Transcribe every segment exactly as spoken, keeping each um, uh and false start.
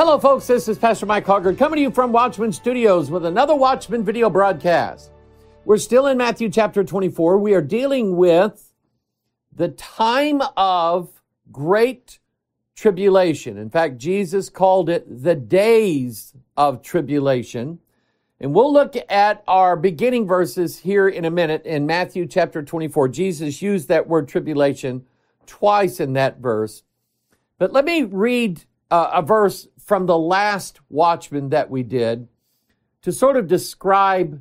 Hello, folks. This is Pastor Mike Hoggard coming to you from Watchman Studios with another Watchman video broadcast. We're still in Matthew chapter twenty-four. We are dealing with the time of great tribulation. In fact, Jesus called it the days of tribulation. And we'll look at our beginning verses here in a minute in Matthew chapter twenty-four. Jesus used that word tribulation twice in that verse. But let me read uh, a verse from the last Watchman that we did to sort of describe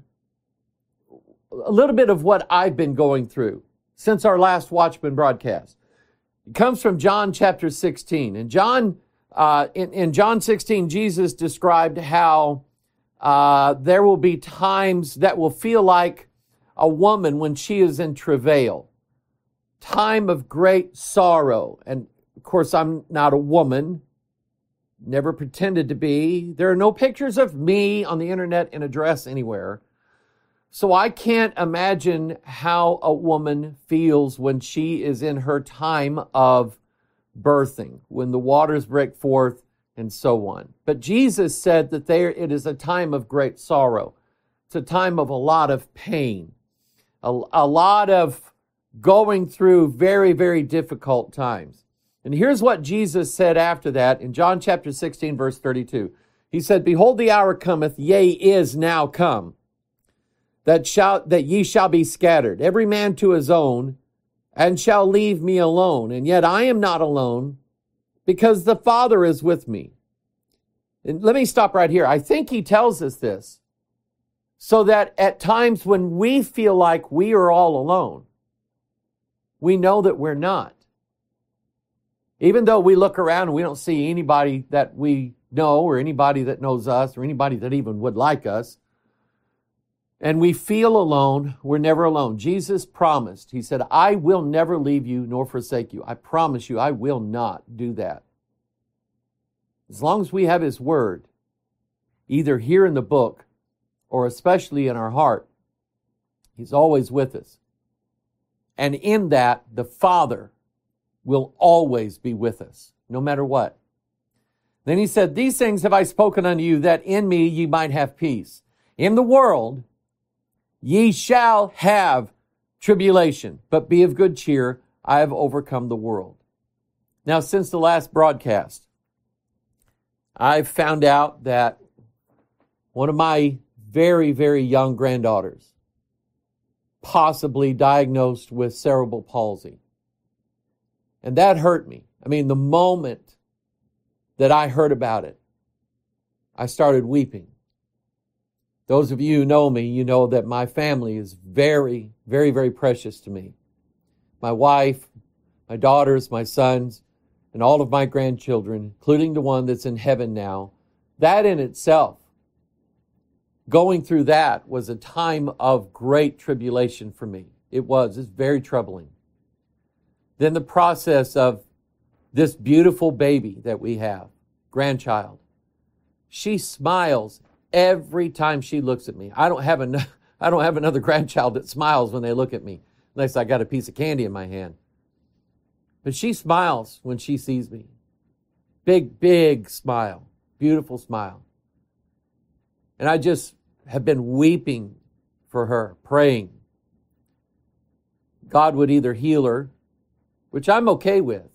a little bit of what I've been going through since our last Watchman broadcast. It comes from John chapter sixteen. And John, uh, in, in John sixteen, Jesus described how uh, there will be times that will feel like a woman when she is in travail. Time of great sorrow. And of course, I'm not a woman. Never pretended to be. There are no pictures of me on the internet in a dress anywhere. So I can't imagine how a woman feels when she is in her time of birthing, when the waters break forth and so on. But Jesus said that there it is a time of great sorrow. It's a time of a lot of pain, a, a lot of going through very, very difficult times. And here's what Jesus said after that in John chapter sixteen, verse thirty-two. He said, "Behold, the hour cometh, yea, is now come, that shall that ye shall be scattered, every man to his own, and shall leave me alone. And yet I am not alone, because the Father is with me." And let me stop right here. I think he tells us this so that at times when we feel like we are all alone, we know that we're not. Even though we look around and we don't see anybody that we know or anybody that knows us or anybody that even would like us, and we feel alone, we're never alone. Jesus promised. He said, "I will never leave you nor forsake you." I promise you, I will not do that. As long as we have His Word, either here in the book or especially in our heart, He's always with us. And in that, the Father will always be with us, no matter what. Then He said, "These things have I spoken unto you, that in me ye might have peace. In the world ye shall have tribulation, but be of good cheer. I have overcome the world." Now, since the last broadcast, I've found out that one of my very, very young granddaughters, possibly diagnosed with cerebral palsy. And that hurt me. I mean, the moment that I heard about it, I started weeping. Those of you who know me, you know that my family is very, very, very precious to me. My wife, my daughters, my sons, and all of my grandchildren, including the one that's in heaven now. That in itself, going through that was a time of great tribulation for me. It was. It's very troubling. Then the process of this beautiful baby that we have, grandchild. She smiles every time she looks at me. I don't have an, I don't have another grandchild that smiles when they look at me, unless I got a piece of candy in my hand. But she smiles when she sees me. Big, big smile. Beautiful smile. And I just have been weeping for her, praying God would either heal her, which I'm okay with,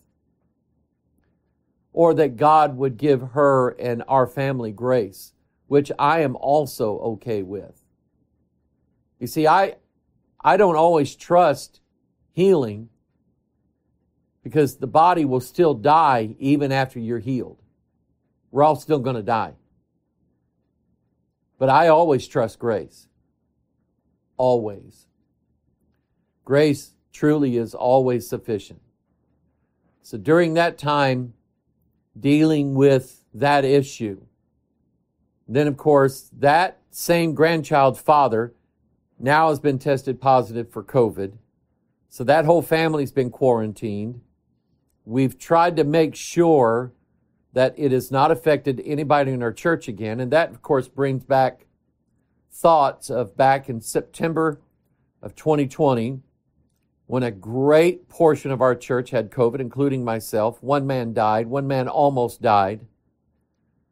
or that God would give her and our family grace, which I am also okay with. You see, I I don't always trust healing, because the body will still die even after you're healed. We're all still going to die. But I always trust grace. Always. Grace truly is always sufficient. So during that time, dealing with that issue, then of course, that same grandchild's father now has been tested positive for COVID. So that whole family's been quarantined. We've tried to make sure that it has not affected anybody in our church again. And that, of course, brings back thoughts of back in September of twenty twenty, when a great portion of our church had COVID, including myself. One man died. One man almost died.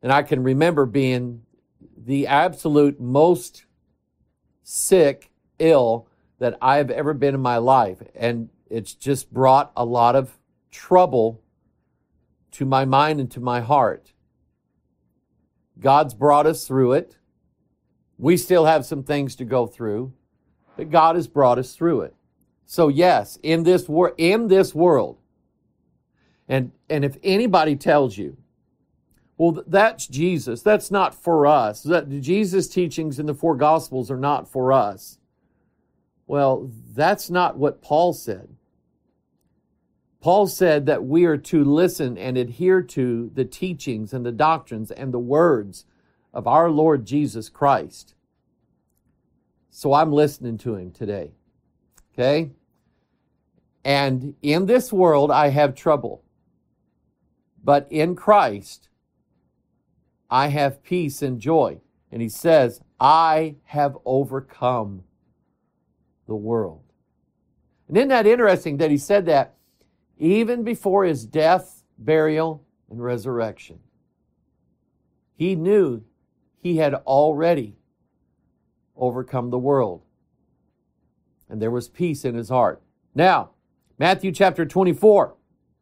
And I can remember being the absolute most sick, ill that I've ever been in my life. And it's just brought a lot of trouble to my mind and to my heart. God's brought us through it. We still have some things to go through, but God has brought us through it. So yes, in this wor- in this world, and, and if anybody tells you, well, that's Jesus, that's not for us, that Jesus' teachings in the four Gospels are not for us. Well, that's not what Paul said. Paul said that we are to listen and adhere to the teachings and the doctrines and the words of our Lord Jesus Christ. So I'm listening to him today. Okay? And in this world I have trouble. But in Christ I have peace and joy. And he says, I have overcome the world. And isn't that interesting that he said that even before his death, burial, and resurrection? He knew he had already overcome the world. And there was peace in his heart. Now, Matthew chapter twenty-four,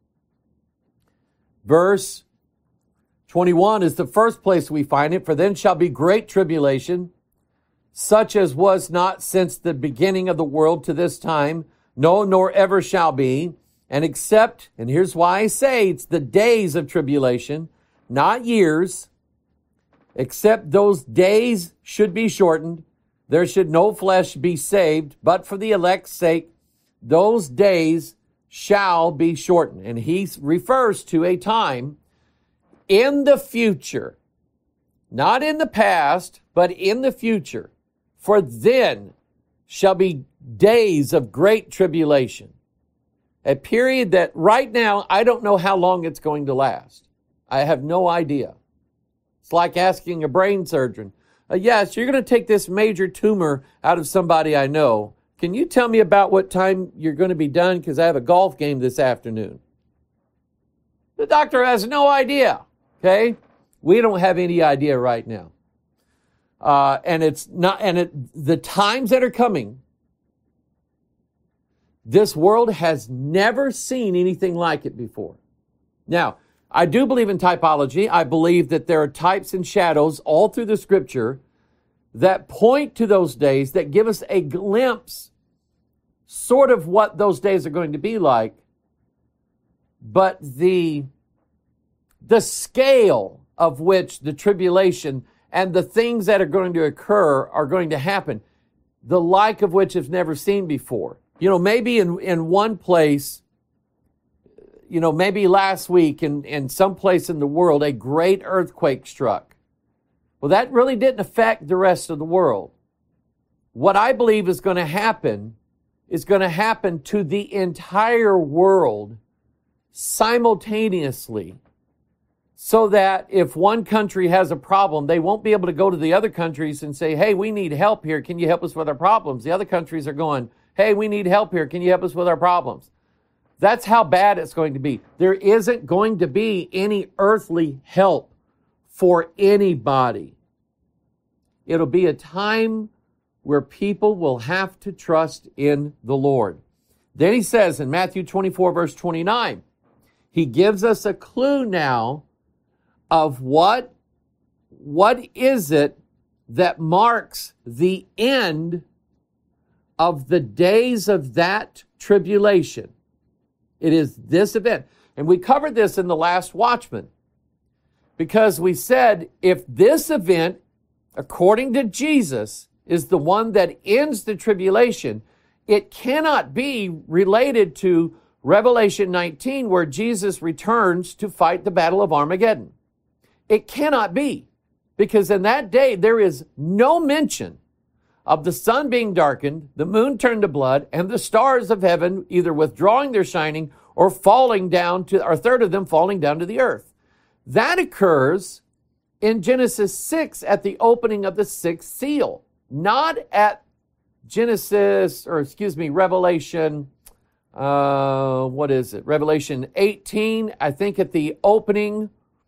verse twenty-one is the first place we find it. For then shall be great tribulation, such as was not since the beginning of the world to this time, no, nor ever shall be. And except, and here's why I say it's the days of tribulation, not years, except those days should be shortened, there should no flesh be saved, but for the elect's sake, those days shall be shortened. And he refers to a time in the future, not in the past, but in the future. For then shall be days of great tribulation. A period that right now, I don't know how long it's going to last. I have no idea. It's like asking a brain surgeon, uh, yes, you're going to take this major tumor out of somebody I know. Can you tell me about what time you're going to be done? Because I have a golf game this afternoon. The doctor has no idea, okay? We don't have any idea right now. Uh, and it's not, and it, the times that are coming, this world has never seen anything like it before. Now, I do believe in typology. I believe that there are types and shadows all through the scripture that point to those days, that give us a glimpse, sort of what those days are going to be like. But the, the scale of which the tribulation and the things that are going to occur are going to happen, the like of which is never seen before. You know, maybe in, in one place, you know, maybe last week in, in some place in the world, a great earthquake struck. Well, that really didn't affect the rest of the world. What I believe is going to happen is going to happen to the entire world simultaneously, so that if one country has a problem, they won't be able to go to the other countries and say, hey, we need help here. Can you help us with our problems? The other countries are going, hey, we need help here. Can you help us with our problems? That's how bad it's going to be. There isn't going to be any earthly help for anybody. It'll be a time where people will have to trust in the Lord. Then he says in Matthew twenty-four, verse twenty-nine, he gives us a clue now of what, what is it that marks the end of the days of that tribulation. It is this event. And we covered this in the last Watchman, because we said if this event, according to Jesus, is the one that ends the tribulation, it cannot be related to Revelation nineteen, where Jesus returns to fight the battle of Armageddon. It cannot be, because in that day there is no mention of the sun being darkened, the moon turned to blood, and the stars of heaven either withdrawing their shining or falling down to, or a third of them falling down to the earth. That occurs in Genesis six at the opening of the sixth seal, not at Genesis, or excuse me, Revelation, uh, what is it? Revelation eighteen, I think at the opening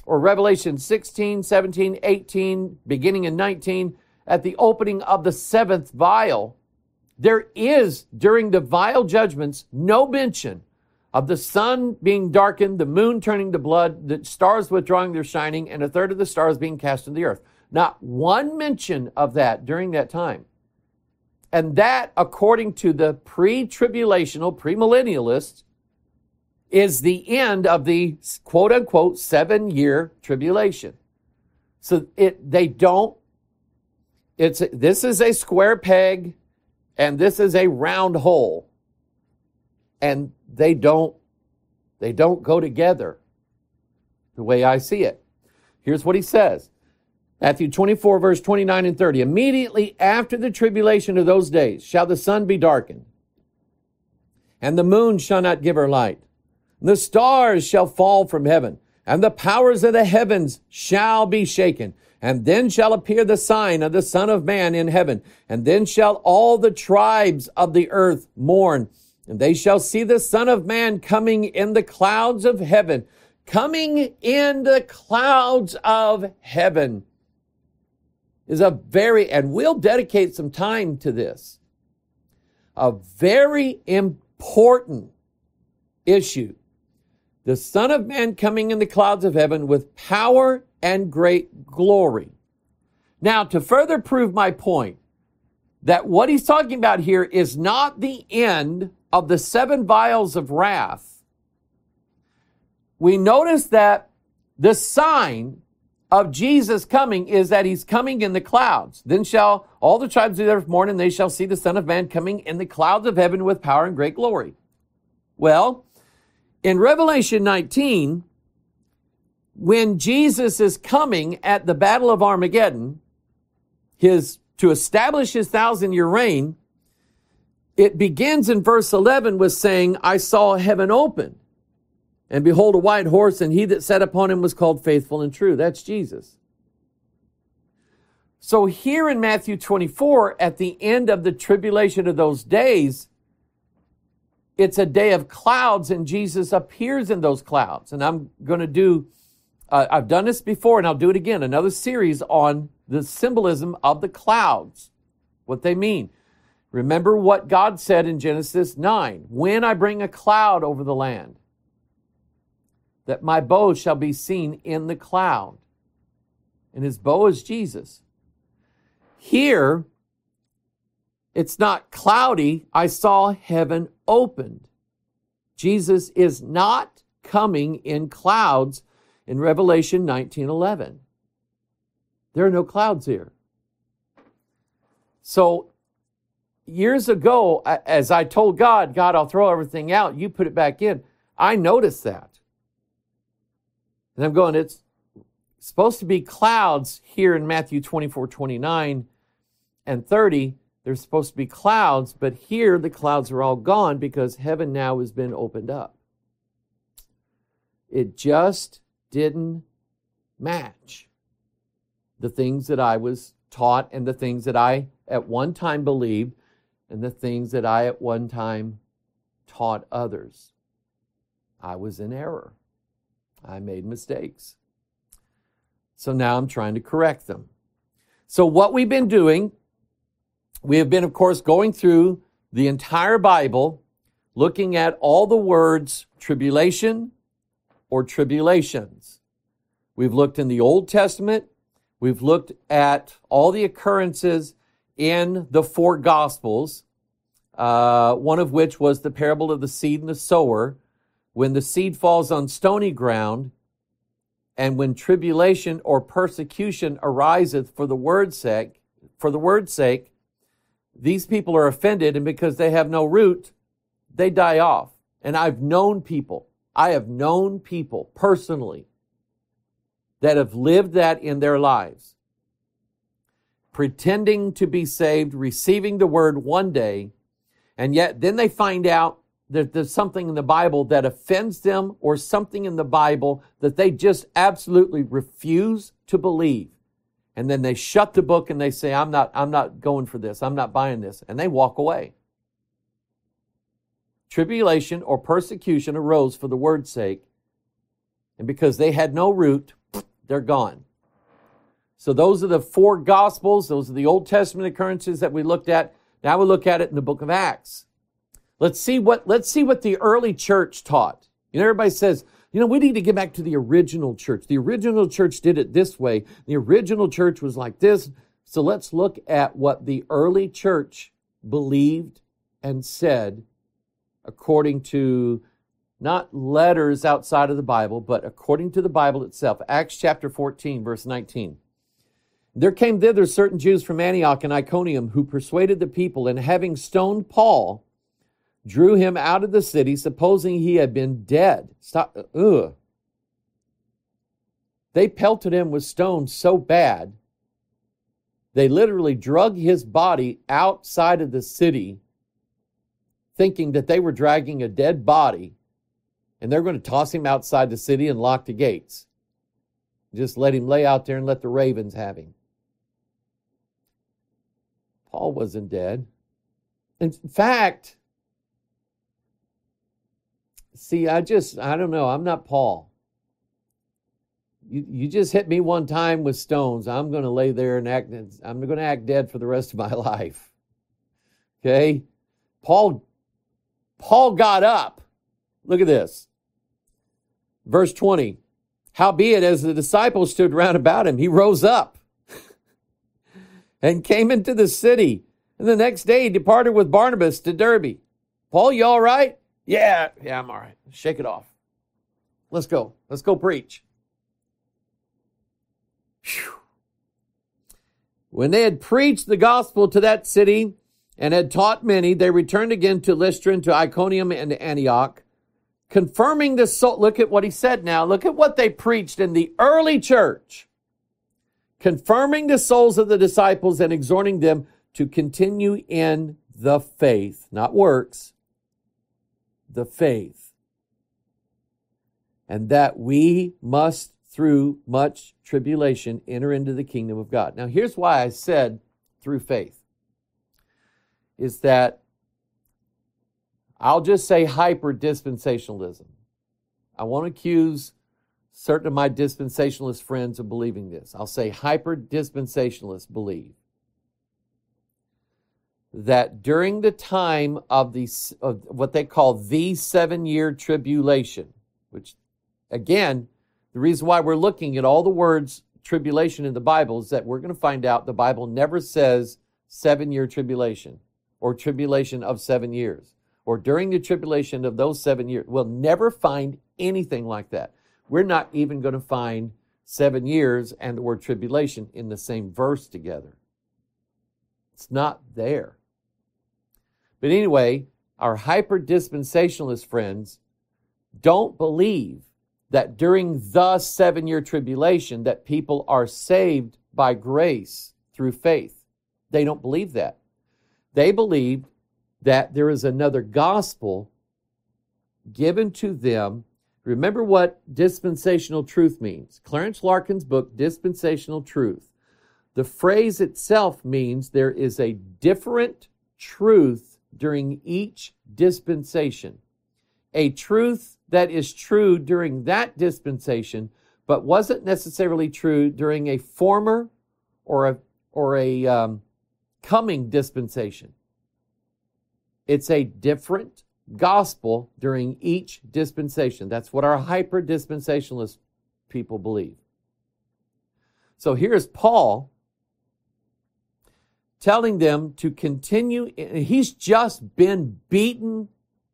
or Revelation sixteen, seventeen, eighteen, beginning in nineteen, at the opening of the seventh vial, there is, during the vial judgments, no mention of the sun being darkened, the moon turning to blood, the stars withdrawing their shining, and a third of the stars being cast into the earth. Not one mention of that during that time. And that, according to the pre-tribulational, premillennialists, is the end of the quote-unquote seven-year tribulation. So it they don't, it's this is a square peg and this is a round hole. And they don't, they don't go together the way I see it. Here's what he says. Matthew twenty-four, verse twenty-nine and thirty. Immediately after the tribulation of those days shall the sun be darkened, and the moon shall not give her light. And the stars shall fall from heaven, and the powers of the heavens shall be shaken. And then shall appear the sign of the Son of Man in heaven. And then shall all the tribes of the earth mourn. And they shall see the Son of Man coming in the clouds of heaven. Coming in the clouds of heaven is a very, and we'll dedicate some time to this, a very important issue. The Son of Man coming in the clouds of heaven with power and great glory. Now, to further prove my point, that what he's talking about here is not the end of the seven vials of wrath. We notice that the sign of Jesus coming is that he's coming in the clouds. Then shall all the tribes of the earth mourn, and they shall see the Son of Man coming in the clouds of heaven with power and great glory. Well, in Revelation nineteen, when Jesus is coming at the Battle of Armageddon, his to establish his thousand-year reign, it begins in verse eleven with saying, I saw heaven open, and behold a white horse, and he that sat upon him was called Faithful and True. That's Jesus. So here in Matthew twenty-four, at the end of the tribulation of those days, it's a day of clouds, and Jesus appears in those clouds. And I'm going to do, uh, I've done this before, and I'll do it again, another series on the symbolism of the clouds, what they mean. Remember what God said in Genesis nine, when I bring a cloud over the land, that my bow shall be seen in the cloud. And his bow is Jesus. Here, it's not cloudy. I saw heaven opened. Jesus is not coming in clouds in Revelation nineteen eleven. There are no clouds here. So, years ago, as I told God, God, I'll throw everything out, you put it back in, I noticed that. And I'm going, it's supposed to be clouds here in Matthew twenty-four, twenty-nine and thirty. There's supposed to be clouds, but here the clouds are all gone because heaven now has been opened up. It just didn't match the things that I was taught and the things that I at one time believed and the things that I at one time taught others. I was in error. I made mistakes. So now I'm trying to correct them. So what we've been doing, we have been, of course, going through the entire Bible, looking at all the words tribulation or tribulations. We've looked in the Old Testament. We've looked at all the occurrences in the four Gospels, uh, one of which was the parable of the seed and the sower, when the seed falls on stony ground, and when tribulation or persecution ariseth for the word's sake, for the word's sake, these people are offended, and because they have no root, they die off. And I've known people, I have known people personally that have lived that in their lives, pretending to be saved, receiving the word one day, and yet then they find out that there's something in the Bible that offends them or something in the Bible that they just absolutely refuse to believe. And then they shut the book and they say, I'm not, I'm not going for this. I'm not buying this. And they walk away. Tribulation or persecution arose for the word's sake. And because they had no root, they're gone. So those are the four Gospels. Those are the Old Testament occurrences that we looked at. Now we look at it in the book of Acts. Let's see what, let's see what the early church taught. You know, everybody says, you know, we need to get back to the original church. The original church did it this way. The original church was like this. So let's look at what the early church believed and said according to not letters outside of the Bible, but according to the Bible itself. Acts chapter fourteen, verse nineteen. There came thither certain Jews from Antioch and Iconium who persuaded the people, and having stoned Paul, drew him out of the city, supposing he had been dead. Stop. Ugh. They pelted him with stones so bad, they literally drug his body outside of the city, thinking that they were dragging a dead body, and they're going to toss him outside the city and lock the gates. Just let him lay out there and let the ravens have him. Paul wasn't dead. In fact, see, I just, I don't know. I'm not Paul. You, you just hit me one time with stones. I'm going to lay there and act, I'm going to act dead for the rest of my life. Okay? Paul, Paul got up. Look at this. Verse twenty. Howbeit, as the disciples stood round about him, he rose up and came into the city. And the next day he departed with Barnabas to Derbe. Paul, you all right? Yeah, yeah, I'm all right. Shake it off. Let's go. Let's go preach. Whew. When they had preached the gospel to that city and had taught many, they returned again to Lystra and to Iconium and to Antioch, confirming the soul. Look at what he said now. Look at what they preached in the early church. Confirming the souls of the disciples and exhorting them to continue in the faith, not works, the faith. And that we must, through much tribulation, enter into the kingdom of God. Now, here's why I said through faith. Is that I'll just say hyper-dispensationalism. I won't accuse certain of my dispensationalist friends of believing this. I'll say hyper-dispensationalists believe that during the time of, the, of what they call the seven-year tribulation, which, again, the reason why we're looking at all the words tribulation in the Bible is that we're going to find out the Bible never says seven-year tribulation or tribulation of seven years. Or during the tribulation of those seven years. We'll never find anything like that. We're not even going to find seven years and the word tribulation in the same verse together. It's not there. But anyway, our hyper-dispensationalist friends don't believe that during the seven-year tribulation that people are saved by grace through faith. They don't believe that. They believe that there is another gospel given to them. Remember what dispensational truth means. Clarence Larkin's book, Dispensational Truth. The phrase itself means there is a different truth during each dispensation. A truth that is true during that dispensation, but wasn't necessarily true during a former or a, or a um, coming dispensation. It's a different gospel during each dispensation. That's what our hyper-dispensationalist people believe. So here's Paul telling them to continue. He's just been beaten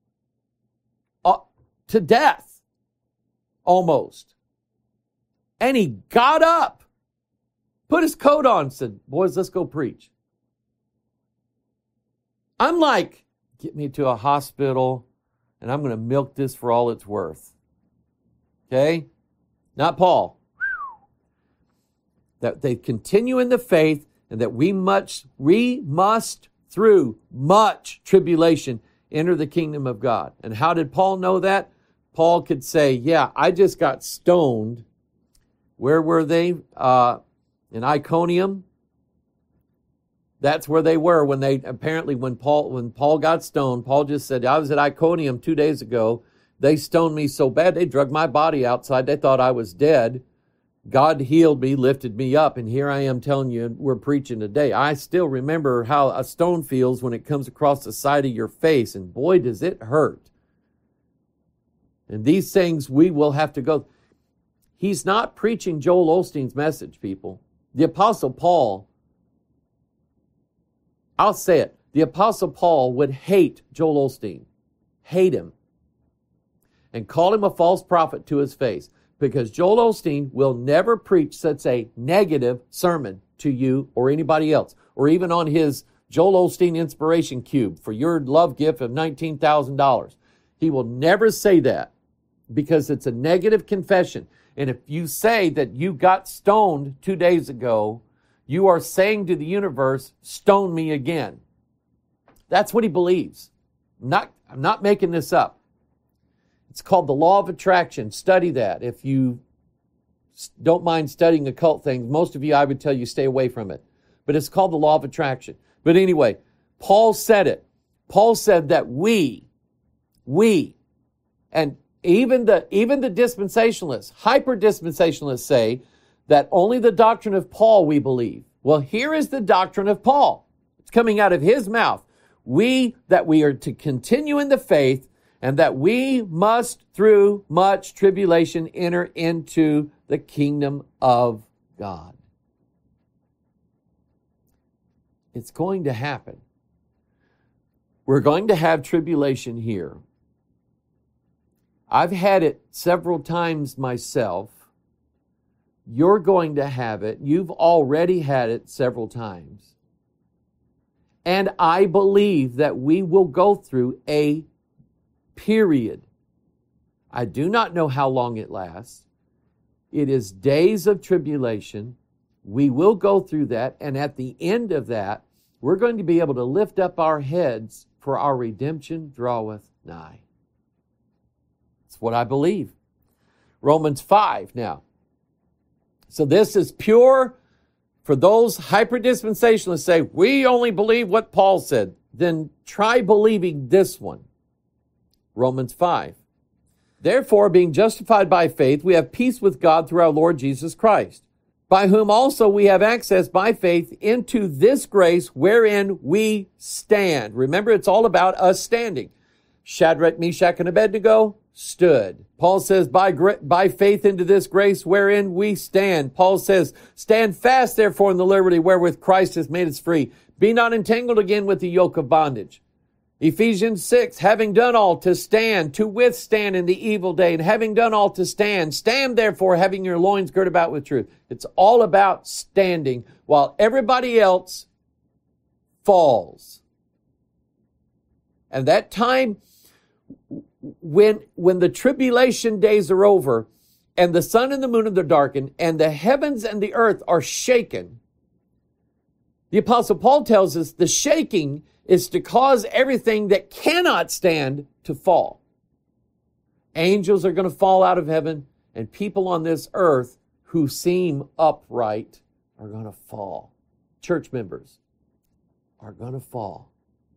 to death, almost. And he got up, put his coat on, said, boys, let's go preach. I'm like, get me to a hospital, and I'm going to milk this for all it's worth. Okay? Not Paul. That they continue in the faith, and that we much we must, through much tribulation, enter the kingdom of God. And how did Paul know that? Paul could say, yeah, I just got stoned. Where were they? Uh, in Iconium. That's where they were when they, apparently when Paul, when Paul got stoned. Paul just said, I was at Iconium two days ago. They stoned me so bad, they drug my body outside. They thought I was dead. God healed me, lifted me up, and here I am telling you, we're preaching today. I still remember how a stone feels when it comes across the side of your face, and boy, does it hurt. And these things we will have to go. He's not preaching Joel Osteen's message, people. The Apostle Paul, I'll say it, the Apostle Paul would hate Joel Osteen, hate him, and call him a false prophet to his face. Because Joel Osteen will never preach such a negative sermon to you or anybody else, or even on his Joel Osteen Inspiration Cube for your love gift of nineteen thousand dollars. He will never say that because it's a negative confession. And if you say that you got stoned two days ago, you are saying to the universe, stone me again. That's what he believes. I'm not, I'm not making this up. It's called the law of attraction. Study that. If you don't mind studying occult things, most of you, I would tell you, stay away from it. But it's called the law of attraction. But anyway, Paul said it. Paul said that we, we, and even the, even the dispensationalists, hyper-dispensationalists say that only the doctrine of Paul we believe. Well, here is the doctrine of Paul. It's coming out of his mouth. We, that we are to continue in the faith, and that we must, through much tribulation, enter into the kingdom of God. It's going to happen. We're going to have tribulation here. I've had it several times myself. You're going to have it. You've already had it several times. And I believe that we will go through a period. I do not know how long it lasts. It is days of tribulation. We will go through that, and at the end of that, we're going to be able to lift up our heads, for our redemption draweth nigh. That's what I believe. Romans five now. So this is pure for those hyper-dispensationalists say, we only believe what Paul said. Then try believing this one. Romans five. Therefore, being justified by faith, we have peace with God through our Lord Jesus Christ, by whom also we have access by faith into this grace wherein we stand. Remember, it's all about us standing. Shadrach, Meshach, and Abednego stood. Paul says, by, by faith into this grace wherein we stand. Paul says, stand fast, therefore, in the liberty wherewith Christ has made us free. Be not entangled again with the yoke of bondage. Ephesians six, having done all to stand, to withstand in the evil day, and having done all to stand, stand therefore having your loins girt about with truth. It's all about standing while everybody else falls. And that time when, when the tribulation days are over and the sun and the moon are darkened and the heavens and the earth are shaken, the Apostle Paul tells us the shaking is to cause everything that cannot stand to fall. Angels are going to fall out of heaven, and people on this earth who seem upright are going to fall. Church members are going to fall.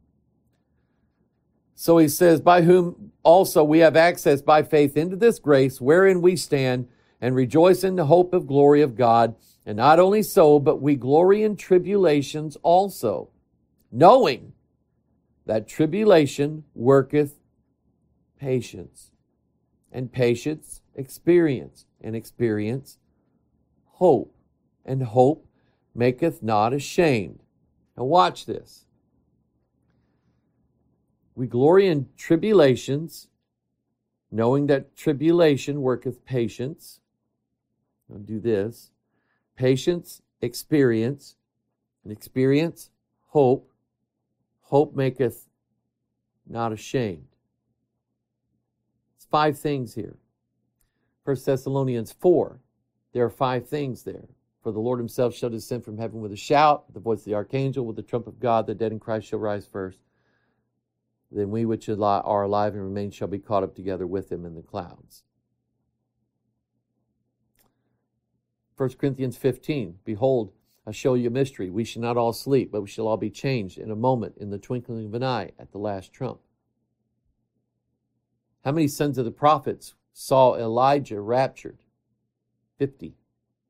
So he says, by whom also we have access by faith into this grace wherein we stand and rejoice in the hope of glory of God. And not only so, but we glory in tribulations also, knowing that tribulation worketh patience, and patience experience, and experience hope, and hope maketh not ashamed. Now watch this. We glory in tribulations, knowing that tribulation worketh patience. I'll do this. Patience, experience, and experience, hope. Hope maketh not ashamed. It's five things here. First Thessalonians four, there are five things there. For the Lord himself shall descend from heaven with a shout, with the voice of the archangel, with the trump of God, the dead in Christ shall rise first. Then we which are alive and remain shall be caught up together with him in the clouds. First Corinthians fifteen, behold, I show you a mystery. We shall not all sleep, but we shall all be changed in a moment, in the twinkling of an eye, at the last trump. How many sons of the prophets saw Elijah raptured? Fifty.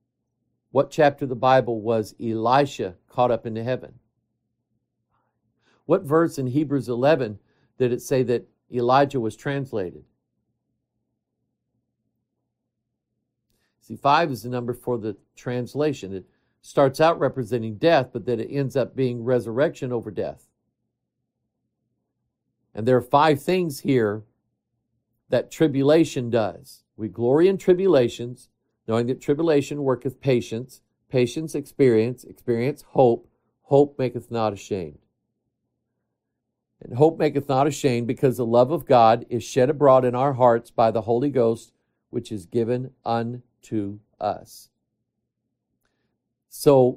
What chapter of the Bible was Elisha caught up into heaven? What verse in Hebrews eleven did it say that Elijah was translated? See, five is the number for the translation. It starts out representing death, but then it ends up being resurrection over death. And there are five things here that tribulation does. We glory in tribulations, knowing that tribulation worketh patience, patience experience, experience hope, hope maketh not ashamed. And hope maketh not ashamed, because the love of God is shed abroad in our hearts by the Holy Ghost, which is given unto us. So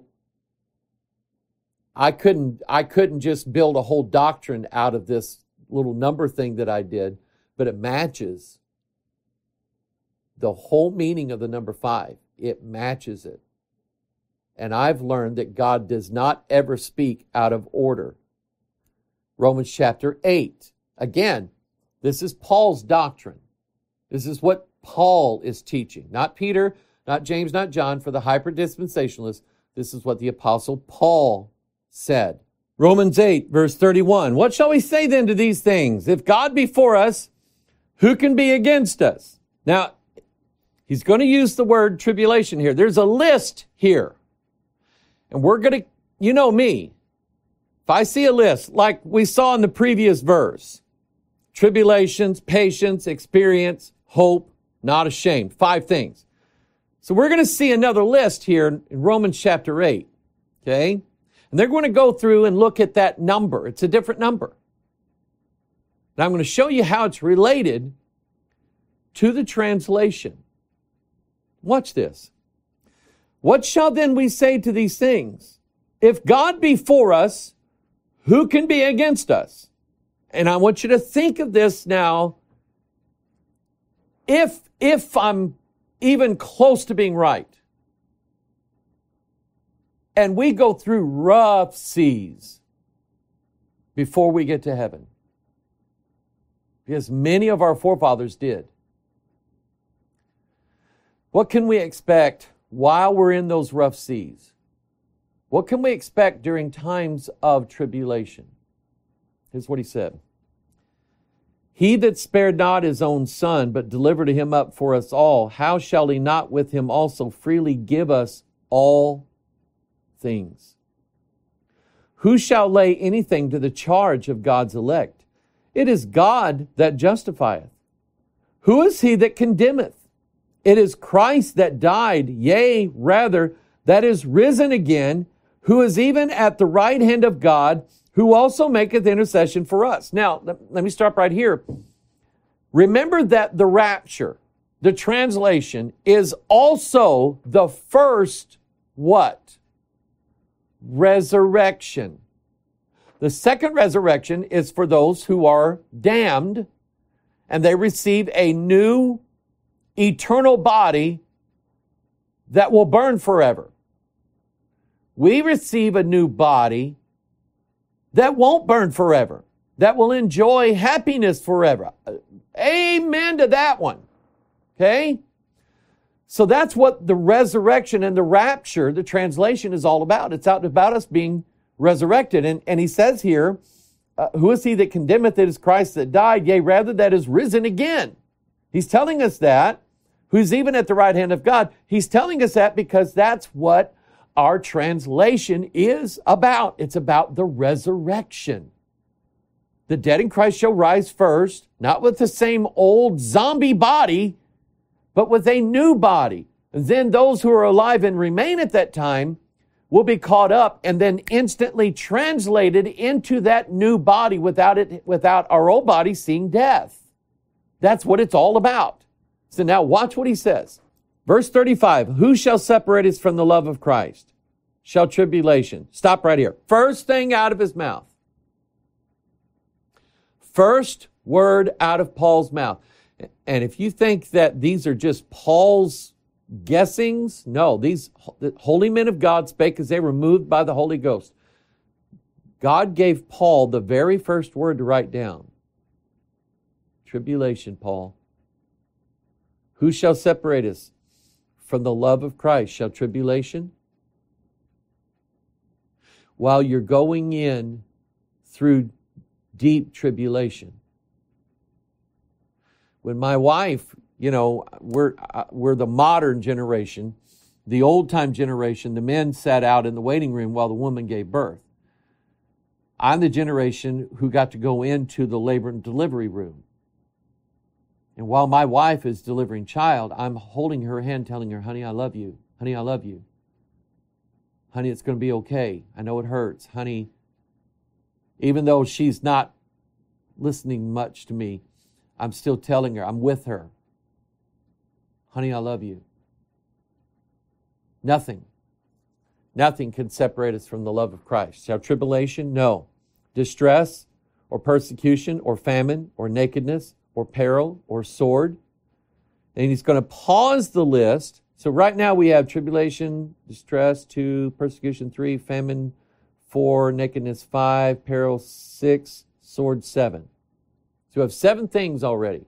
I couldn't I couldn't just build a whole doctrine out of this little number thing that I did, but it matches the whole meaning of the number five. It matches it. And I've learned that God does not ever speak out of order. Romans chapter eight. Again, this is Paul's doctrine. This is what Paul is teaching. Not Peter, not James, not John, for the hyper-dispensationalists. This is what the Apostle Paul said. Romans eight, verse thirty-one. What shall we say then to these things? If God be for us, who can be against us? Now, he's going to use the word tribulation here. There's a list here. And we're going to, you know me, if I see a list like we saw in the previous verse, tribulations, patience, experience, hope, not ashamed. Five things. So we're going to see another list here in Romans chapter eight. Okay? And they're going to go through and look at that number. It's a different number. And I'm going to show you how it's related to the translation. Watch this. What shall then we say to these things? If God be for us, who can be against us? And I want you to think of this now. If, if I'm even close to being right, and we go through rough seas before we get to heaven, because many of our forefathers did, what can we expect while we're in those rough seas? What can we expect during times of tribulation? Here's what he said. He that spared not his own son, but delivered him up for us all, how shall he not with him also freely give us all things? Who shall lay anything to the charge of God's elect? It is God that justifieth. Who is he that condemneth? It is Christ that died, yea, rather, that is risen again, who is even at the right hand of God, who also maketh intercession for us. Now, let me stop right here. Remember that the rapture, the translation, is also the first what? Resurrection. The second resurrection is for those who are damned, and they receive a new eternal body that will burn forever. We receive a new body that won't burn forever, that will enjoy happiness forever. Amen to that one. Okay? So that's what the resurrection and the rapture, the translation, is all about. It's out about us being resurrected. And, and he says here, uh, who is he that condemneth? It is Christ that died, yea, rather that is risen again. He's telling us that, who's even at the right hand of God. He's telling us that because that's what our translation is about. It's about the resurrection. The dead in Christ shall rise first, not with the same old zombie body, but with a new body. Then those who are alive and remain at that time will be caught up and then instantly translated into that new body without it, without our old body seeing death. That's what it's all about. So now watch what he says. Verse thirty-five, who shall separate us from the love of Christ? Shall tribulation. Stop right here. First thing out of his mouth. First word out of Paul's mouth. And if you think that these are just Paul's guessings, no, these holy men of God spake as they were moved by the Holy Ghost. God gave Paul the very first word to write down. Tribulation, Paul. Who shall separate us from the love of Christ shall tribulation? While you're going in through deep tribulation. When my wife, you know, we're, uh, we're the modern generation, the old-time generation, the men sat out in the waiting room while the woman gave birth. I'm the generation who got to go into the labor and delivery room. And while my wife is delivering child, I'm holding her hand, telling her, honey, I love you. Honey, I love you. Honey, it's going to be okay. I know it hurts. Honey, even though she's not listening much to me, I'm still telling her, I'm with her. Honey, I love you. Nothing, nothing can separate us from the love of Christ. Shall tribulation? No. Distress or persecution or famine or nakedness or peril or sword. And he's going to pause the list. So right now we have tribulation, distress, two, persecution, three, famine, four, nakedness, five, peril, six, sword, seven. So we have seven things already.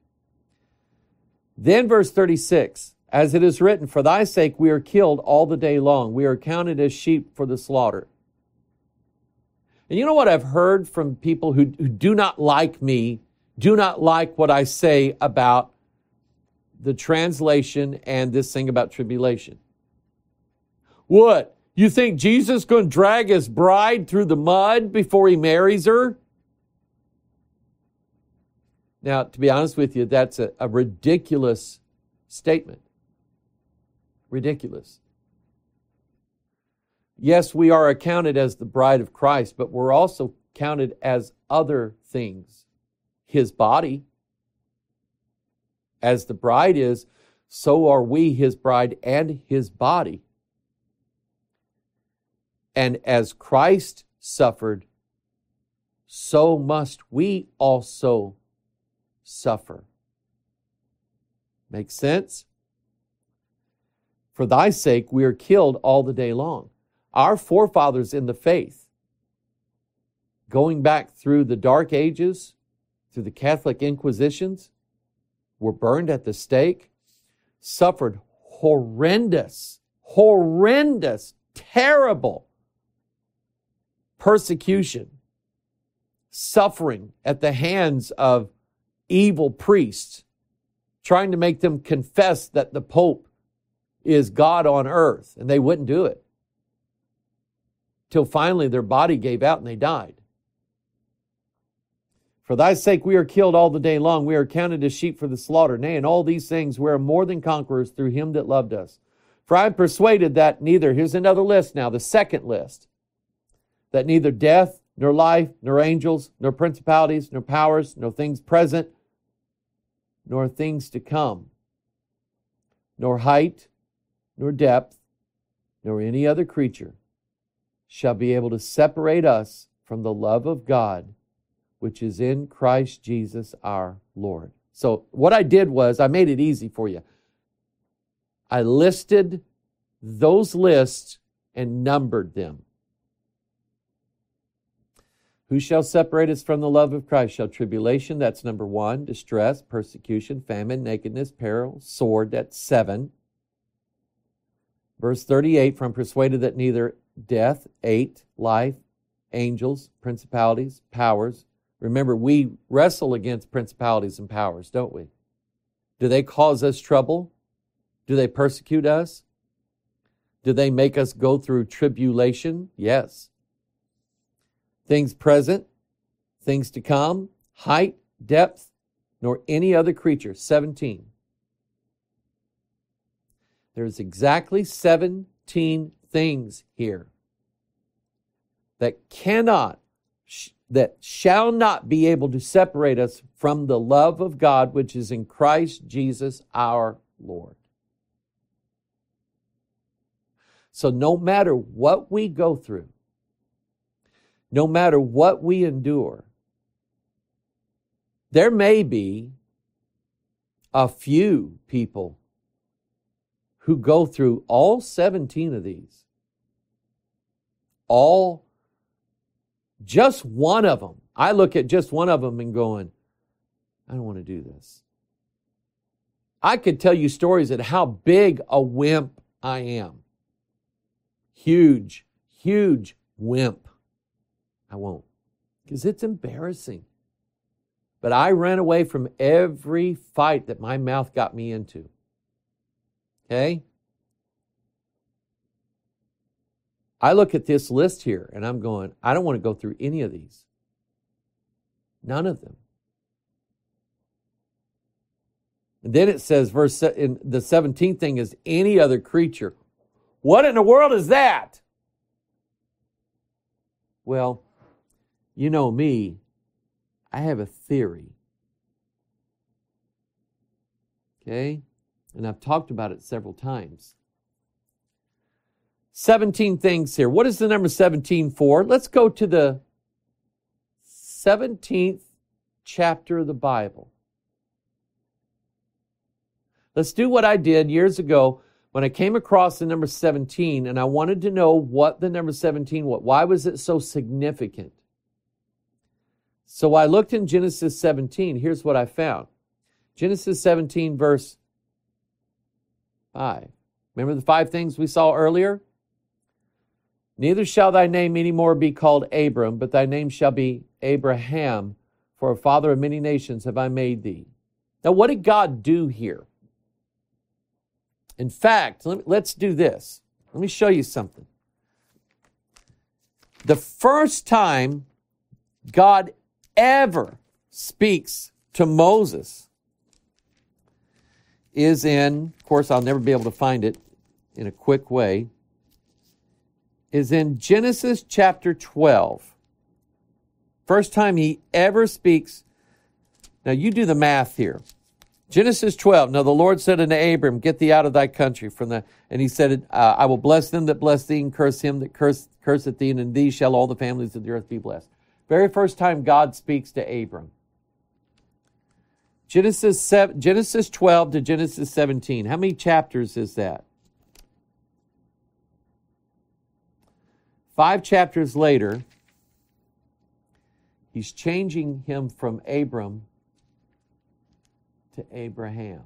Then verse thirty-six. As it is written, for thy sake we are killed all the day long. We are counted as sheep for the slaughter. And you know what I've heard from people who, who do not like me, do not like what I say about the translation and this thing about tribulation. What? You think Jesus is going to drag his bride through the mud before he marries her? Now, to be honest with you, that's a, a ridiculous statement. Ridiculous. Yes, we are accounted as the bride of Christ, but we're also counted as other things. His body. As the bride is, so are we his bride and his body. And as Christ suffered, so must we also suffer. Make sense? For thy sake we are killed all the day long. Our forefathers in the faith, going back through the dark ages, through the Catholic Inquisitions, were burned at the stake, suffered horrendous, horrendous, terrible persecution, suffering at the hands of evil priests, trying to make them confess that the Pope is God on earth, and they wouldn't do it. Till finally their body gave out and they died. For thy sake we are killed all the day long. We are counted as sheep for the slaughter. Nay, in all these things we are more than conquerors through him that loved us. For I am persuaded that neither, here's another list now, the second list, that neither death, nor life, nor angels, nor principalities, nor powers, nor things present, nor things to come, nor height, nor depth, nor any other creature shall be able to separate us from the love of God, which is in Christ Jesus our Lord. So what I did was, I made it easy for you. I listed those lists and numbered them. Who shall separate us from the love of Christ? Shall tribulation, that's number one, distress, persecution, famine, nakedness, peril, sword, that's seven. Verse thirty-eight, for I'm persuaded that neither death, eight, life, angels, principalities, powers. Remember, we wrestle against principalities and powers, don't we? Do they cause us trouble? Do they persecute us? Do they make us go through tribulation? Yes. Things present, things to come, height, depth, nor any other creature. seventeen. There's exactly seventeen things here that cannot, that shall not be able to separate us from the love of God, which is in Christ Jesus our Lord. So no matter what we go through, no matter what we endure, there may be a few people who go through all seventeen of these. All, just one of them. I look at just one of them and going, I don't want to do this. I could tell you stories of how big a wimp I am. Huge, huge wimp. I won't, because it's embarrassing. But I ran away from every fight that my mouth got me into. Okay? I look at this list here and I'm going, I don't want to go through any of these. None of them. And then it says, verse in the seventeenth thing is any other creature. What in the world is that? Well, you know me. I have a theory. Okay? And I've talked about it several times. seventeen things here. What is the number seventeen for? Let's go to the seventeenth chapter of the Bible. Let's do what I did years ago when I came across the number seventeen, and I wanted to know what the number seventeen was. Why was it so significant? So I looked in Genesis seventeen. Here's what I found. Genesis seventeen, verse five. Remember the five things we saw earlier? Neither shall thy name any more be called Abram, but thy name shall be Abraham, for a father of many nations have I made thee. Now, what did God do here? In fact, let's do this. Let me show you something. The first time God ever speaks to Moses is in, of course, I'll never be able to find it in a quick way, is in Genesis chapter twelve. First time he ever speaks. Now you do the math here. Genesis twelve. Now the Lord said unto Abram, get thee out of thy country. From the, and he said, uh, I will bless them that bless thee, and curse him that curse, curseth thee, and in thee shall all the families of the earth be blessed. Very first time God speaks to Abram. Genesis seven, Genesis twelve to Genesis seventeen. How many chapters is that? Five chapters later, he's changing him from Abram to Abraham.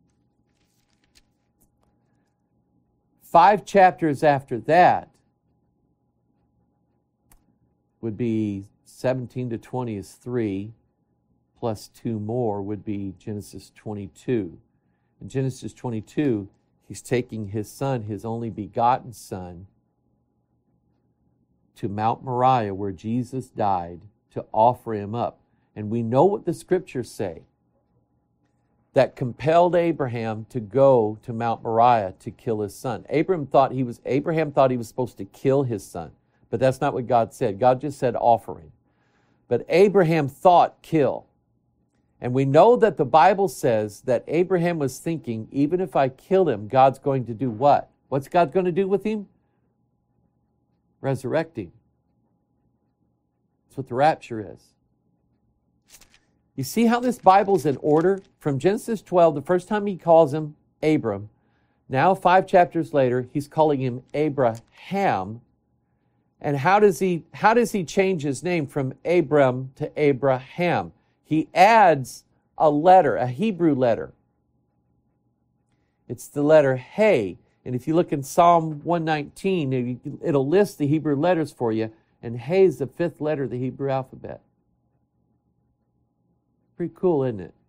Five chapters after that would be seventeen to twenty is three, plus two more would be Genesis twenty-two. In Genesis twenty-two, he's taking his son, his only begotten son, to Mount Moriah where Jesus died to offer him up. And we know what the scriptures say that compelled Abraham to go to Mount Moriah to kill his son. Abraham thought he was Abraham thought he was supposed to kill his son, but that's not what God said. God just said offer him. But Abraham thought kill. And we know that the Bible says that Abraham was thinking, even if I kill him, God's going to do what? What's God going to do with him? Resurrect him. That's what the rapture is. You see how this Bible's in order? From Genesis twelve, the first time he calls him Abram, now five chapters later, he's calling him Abraham. And how does he, how does he change his name from Abram to Abraham? He adds a letter, a Hebrew letter. It's the letter Hey. And if you look in Psalm one nineteen, it'll list the Hebrew letters for you. And Hey is the fifth letter of the Hebrew alphabet. Pretty cool, isn't it?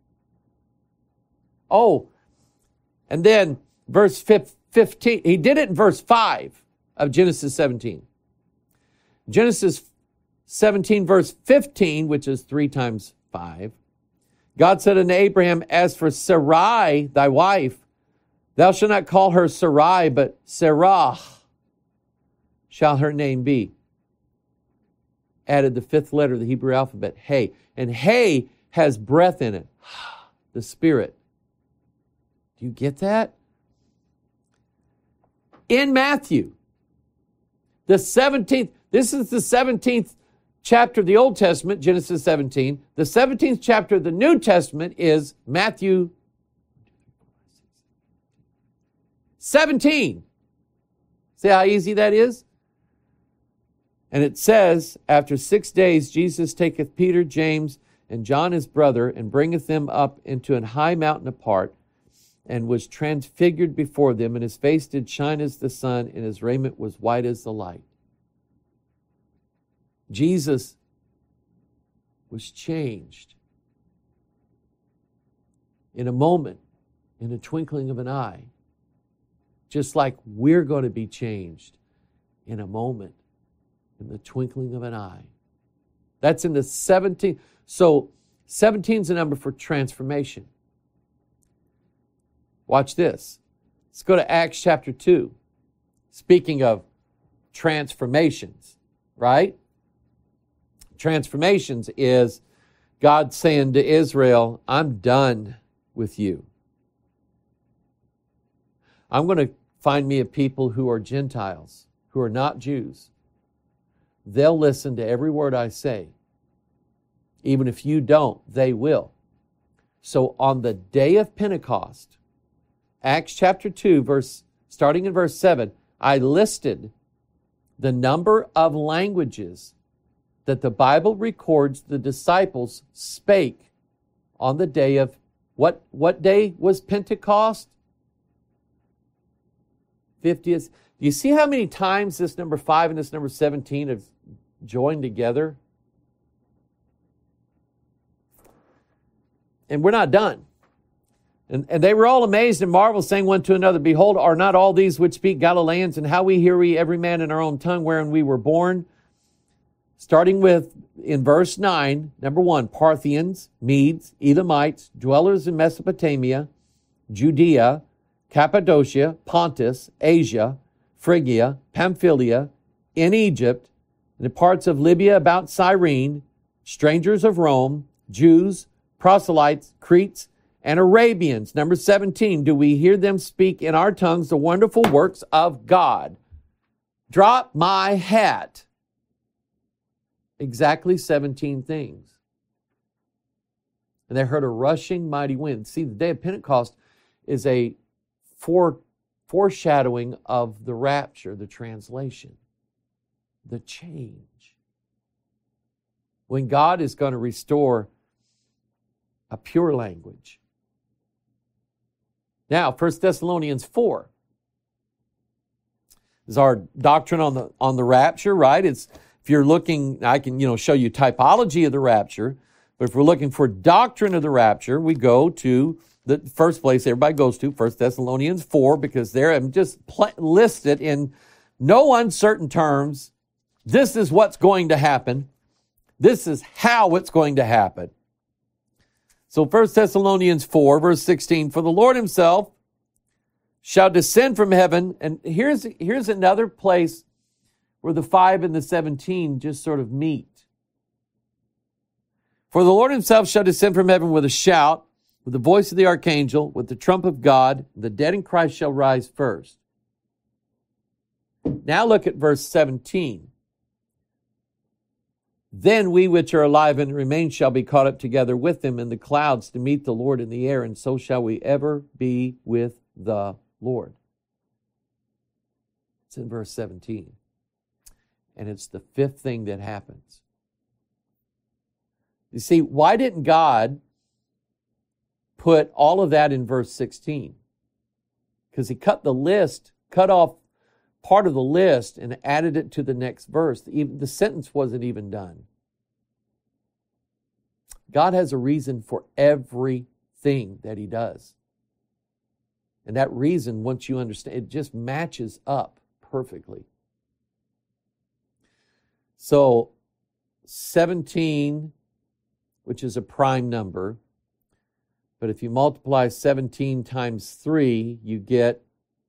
Oh, and then verse fifteen. He did it in verse five of Genesis seventeen. Genesis seventeen, verse fifteen, which is three times five. God said unto Abraham, as for Sarai, thy wife, thou shalt not call her Sarai, but Sarah shall her name be. Added the fifth letter of the Hebrew alphabet, Hey. And Hey has breath in it, the Spirit. Do you get that? In Matthew, the seventeenth, this is the seventeenth chapter of the Old Testament, Genesis seventeen. The seventeenth chapter of the New Testament is Matthew seventeen. See how easy that is? And it says, after six days, Jesus taketh Peter, James, and John his brother, and bringeth them up into an high mountain apart, and was transfigured before them, and his face did shine as the sun, and his raiment was white as the light. Jesus was changed in a moment, in a twinkling of an eye, just like we're going to be changed in a moment, in the twinkling of an eye. That's in the seventeenth. So seventeen is a number for transformation. Watch this. Let's go to Acts chapter two. Speaking of transformations, right? Transformations is God saying to Israel, I'm done with you. I'm going to find me a people who are Gentiles, who are not Jews. They'll listen to every word I say. Even if you don't, they will. So on the day of Pentecost, Acts chapter two, verse starting in verse seven, I listed the number of languages that the Bible records the disciples spake on the day of, what, what day was Pentecost? fiftieth. Do you see how many times this number five and this number seventeen have joined together? And we're not done. And, and they were all amazed and marveled, saying one to another, Behold, are not all these which speak Galileans? And how we hear we every man in our own tongue wherein we were born? Starting with, in verse nine, number one, Parthians, Medes, Edomites, dwellers in Mesopotamia, Judea, Cappadocia, Pontus, Asia, Phrygia, Pamphylia, in Egypt, in the parts of Libya about Cyrene, strangers of Rome, Jews, proselytes, Cretes, and Arabians. Number seventeen, do we hear them speak in our tongues the wonderful works of God? Drop my hat. Exactly seventeen things. And they heard a rushing mighty wind. See, the day of Pentecost is a fore, foreshadowing of the rapture, the translation, the change. When God is going to restore a pure language. Now, First Thessalonians four is our doctrine on the on the rapture, right? It's if you're looking, I can you know show you typology of the rapture, but if we're looking for doctrine of the rapture, we go to the first place everybody goes to, First Thessalonians four, because there I'm just pl- listed in no uncertain terms. This is what's going to happen. This is how it's going to happen. So First Thessalonians four, verse sixteen, For the Lord himself shall descend from heaven. And here's, here's another place where the five and the seventeen just sort of meet. For the Lord himself shall descend from heaven with a shout, with the voice of the archangel, with the trump of God. The dead in Christ shall rise first. Now look at verse seventeen. Then we which are alive and remain shall be caught up together with them in the clouds to meet the Lord in the air, and so shall we ever be with the Lord. It's in verse seventeen. And it's the fifth thing that happens. You see, why didn't God put all of that in verse sixteen? Because he cut the list, cut off part of the list and added it to the next verse. Even the sentence wasn't even done. God has a reason for everything that he does. And that reason, once you understand, it just matches up perfectly. So, seventeen, which is a prime number, but if you multiply seventeen times three, you get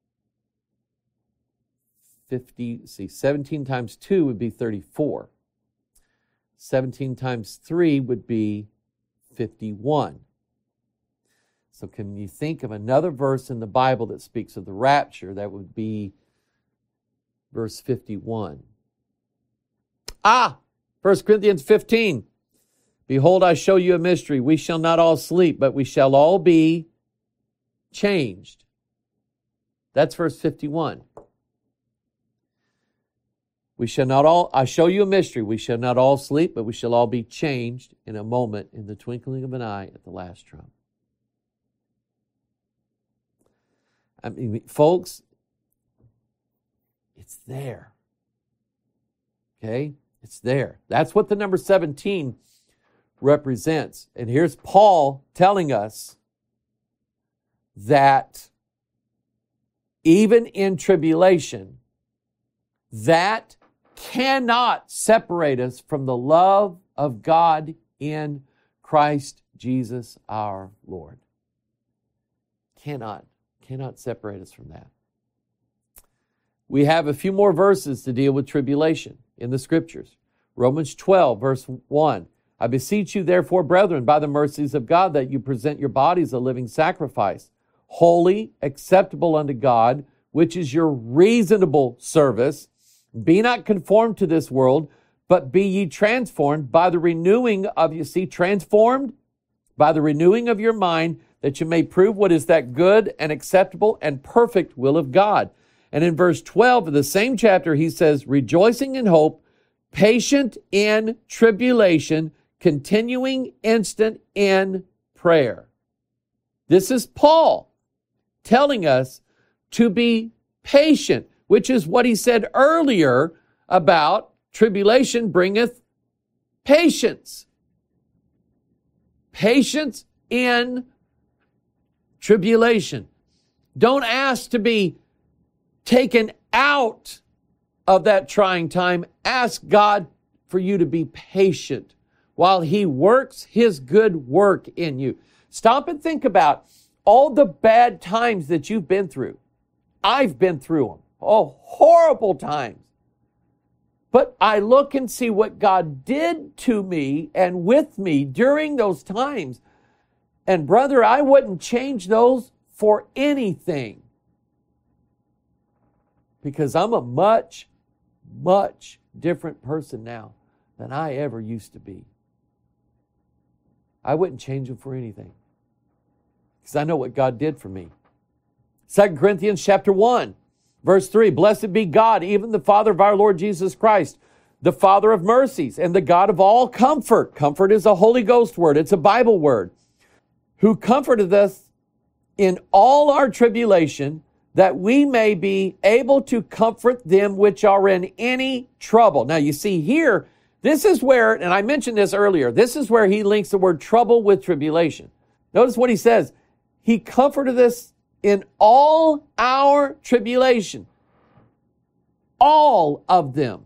fifty. See, seventeen times two would be thirty-four. seventeen times three would be fifty-one. So can you think of another verse in the Bible that speaks of the rapture? That would be verse fifty-one. Ah, First Corinthians fifteen. Behold, I show you a mystery. We shall not all sleep, but we shall all be changed. That's verse fifty-one. We shall not all, I show you a mystery. We shall not all sleep, but we shall all be changed in a moment, in the twinkling of an eye, at the last trump. I mean, folks, it's there. Okay? It's there. That's what the number seventeen represents. And here's Paul telling us that even in tribulation, that cannot separate us from the love of God in Christ Jesus our Lord. Cannot, cannot separate us from that. We have a few more verses to deal with tribulation in the Scriptures. Romans twelve, verse one. I beseech you, therefore, brethren, by the mercies of God, that you present your bodies a living sacrifice, holy, acceptable unto God, which is your reasonable service. Be not conformed to this world, but be ye transformed by the renewing of, you see, transformed by the renewing of your mind, that you may prove what is that good and acceptable and perfect will of God. And in verse twelve of the same chapter, he says, rejoicing in hope, patient in tribulation, continuing instant in prayer. This is Paul telling us to be patient, which is what he said earlier about tribulation bringeth patience. Patience in tribulation. Don't ask to be taken out of that trying time. Ask God for you to be patient while He works His good work in you. Stop and think about all the bad times that you've been through. I've been through them. Oh, horrible times. But I look and see what God did to me and with me during those times. And brother, I wouldn't change those for anything. Because I'm a much, much different person now than I ever used to be. I wouldn't change them for anything. Because I know what God did for me. Second Corinthians chapter one, verse three, blessed be God, even the Father of our Lord Jesus Christ, the Father of mercies and the God of all comfort. Comfort is a Holy Ghost word. It's a Bible word. Who comforteth us in all our tribulation, that we may be able to comfort them which are in any trouble. Now you see here, this is where, and I mentioned this earlier, this is where he links the word trouble with tribulation. Notice what he says. He comforted us in all our tribulation. All of them.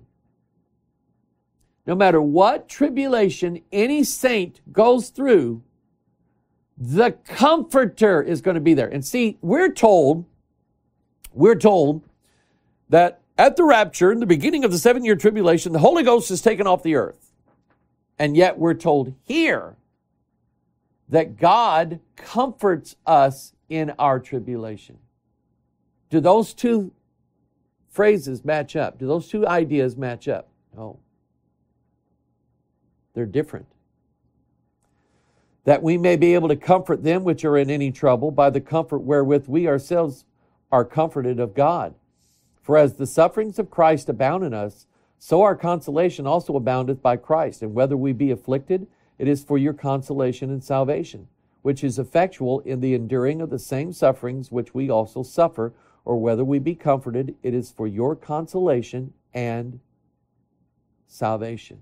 No matter what tribulation any saint goes through, the Comforter is going to be there. And see, we're told, we're told that at the rapture, in the beginning of the seven-year tribulation, the Holy Ghost is taken off the earth. And yet we're told here that God comforts us in our tribulation. Do those two phrases match up? Do those two ideas match up? No. They're different. That we may be able to comfort them which are in any trouble by the comfort wherewith we ourselves are comforted of God. For as the sufferings of Christ abound in us, so our consolation also aboundeth by Christ. And whether we be afflicted, it is for your consolation and salvation, which is effectual in the enduring of the same sufferings which we also suffer, or whether we be comforted, it is for your consolation and salvation.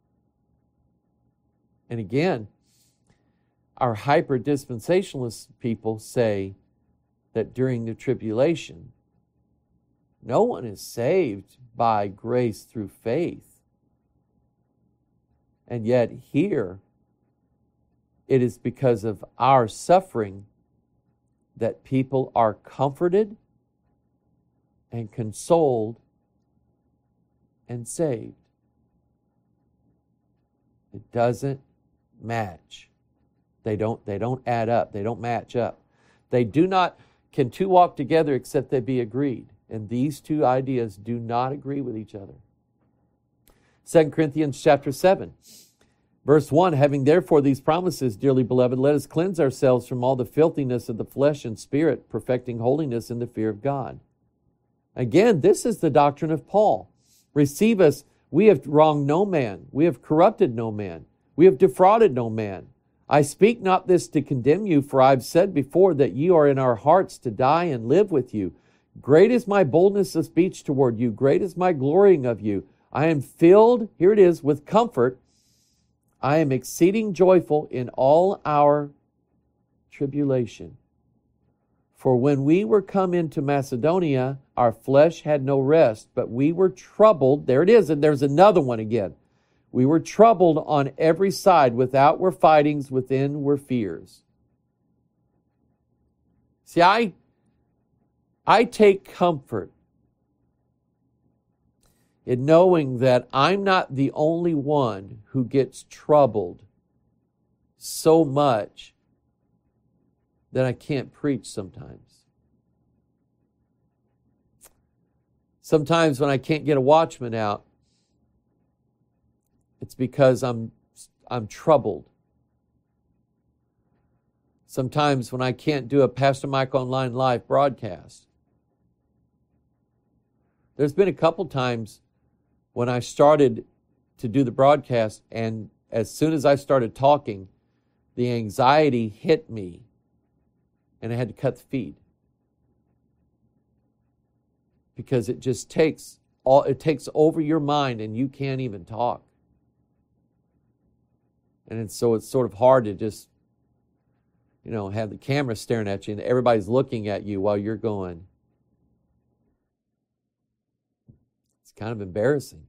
And again, our hyper-dispensationalist people say that during the tribulation, no one is saved by grace through faith. And yet here, it is because of our suffering that people are comforted and consoled and saved. It doesn't match. They don't, they don't add up. They don't match up. They do not, can two walk together except they be agreed? And these two ideas do not agree with each other. Second Corinthians chapter seven, verse one, having therefore these promises, dearly beloved, let us cleanse ourselves from all the filthiness of the flesh and spirit, perfecting holiness in the fear of God. Again, this is the doctrine of Paul. Receive us, we have wronged no man. We have corrupted no man. We have defrauded no man. I speak not this to condemn you, for I've said before that ye are in our hearts to die and live with you. Great is my boldness of speech toward you. Great is my glorying of you. I am filled, here it is, with comfort. I am exceeding joyful in all our tribulation. For when we were come into Macedonia, our flesh had no rest, but we were troubled. There it is, and there's another one again. We were troubled on every side. Without were fightings, within were fears. See, I, I take comfort in knowing that I'm not the only one who gets troubled so much that I can't preach sometimes. Sometimes when I can't get a watchman out, it's because I'm I'm troubled. Sometimes when I can't do a Pastor Mike Online live broadcast. There's been a couple times when I started to do the broadcast, and as soon as I started talking, the anxiety hit me, and I had to cut the feed. Because it just takes all it takes over your mind, and you can't even talk. And it's, so it's sort of hard to just, you know, have the camera staring at you and everybody's looking at you while you're going. It's kind of embarrassing.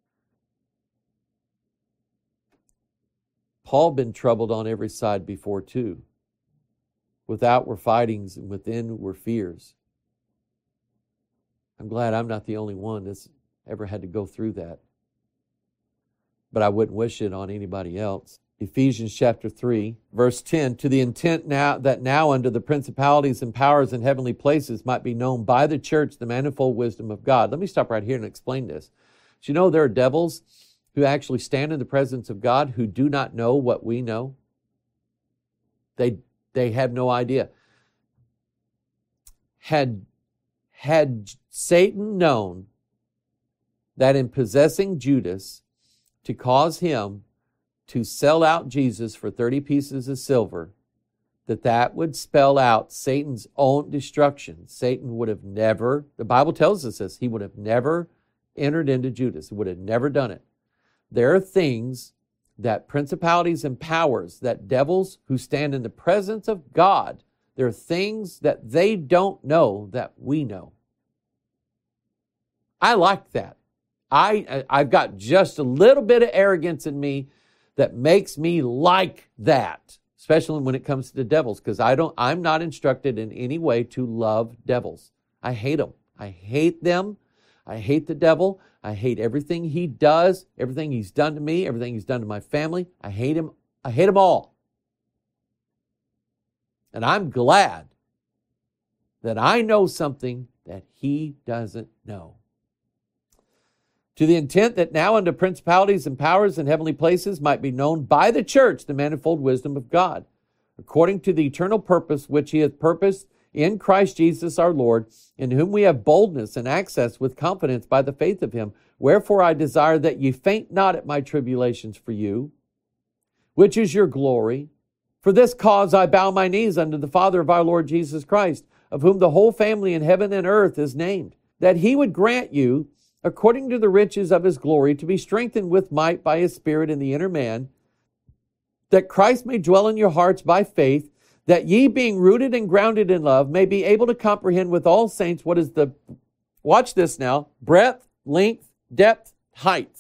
Paul been troubled on every side before too. Without were fightings and within were fears. I'm glad I'm not the only one that's ever had to go through that. But I wouldn't wish it on anybody else. Ephesians chapter three, verse ten, to the intent now that now under the principalities and powers in heavenly places might be known by the church the manifold wisdom of God. Let me stop right here and explain this. Do you know there are devils who actually stand in the presence of God who do not know what we know? They they have no idea. Had, had Satan known that in possessing Judas to cause him to sell out Jesus for thirty pieces of silver, that that would spell out Satan's own destruction. Satan would have never, the Bible tells us this, he would have never entered into Judas. He would have never done it. There are things that principalities and powers, that devils who stand in the presence of God, there are things that they don't know that we know. I like that. I, I've got just a little bit of arrogance in me that makes me like that, especially when it comes to the devils, because I don't, I'm not instructed in any way to love devils. I hate them. I hate them. I hate the devil. I hate everything he does, everything he's done to me, everything he's done to my family. I hate him. I hate them all. And I'm glad that I know something that he doesn't know. To the intent that now unto principalities and powers in heavenly places might be known by the church the manifold wisdom of God, according to the eternal purpose which he hath purposed in Christ Jesus our Lord, in whom we have boldness and access with confidence by the faith of him. Wherefore I desire that ye faint not at my tribulations for you, which is your glory. For this cause I bow my knees unto the Father of our Lord Jesus Christ, of whom the whole family in heaven and earth is named, that he would grant you, according to the riches of his glory, to be strengthened with might by his Spirit in the inner man, that Christ may dwell in your hearts by faith, that ye being rooted and grounded in love may be able to comprehend with all saints what is the, watch this now, breadth, length, depth, height.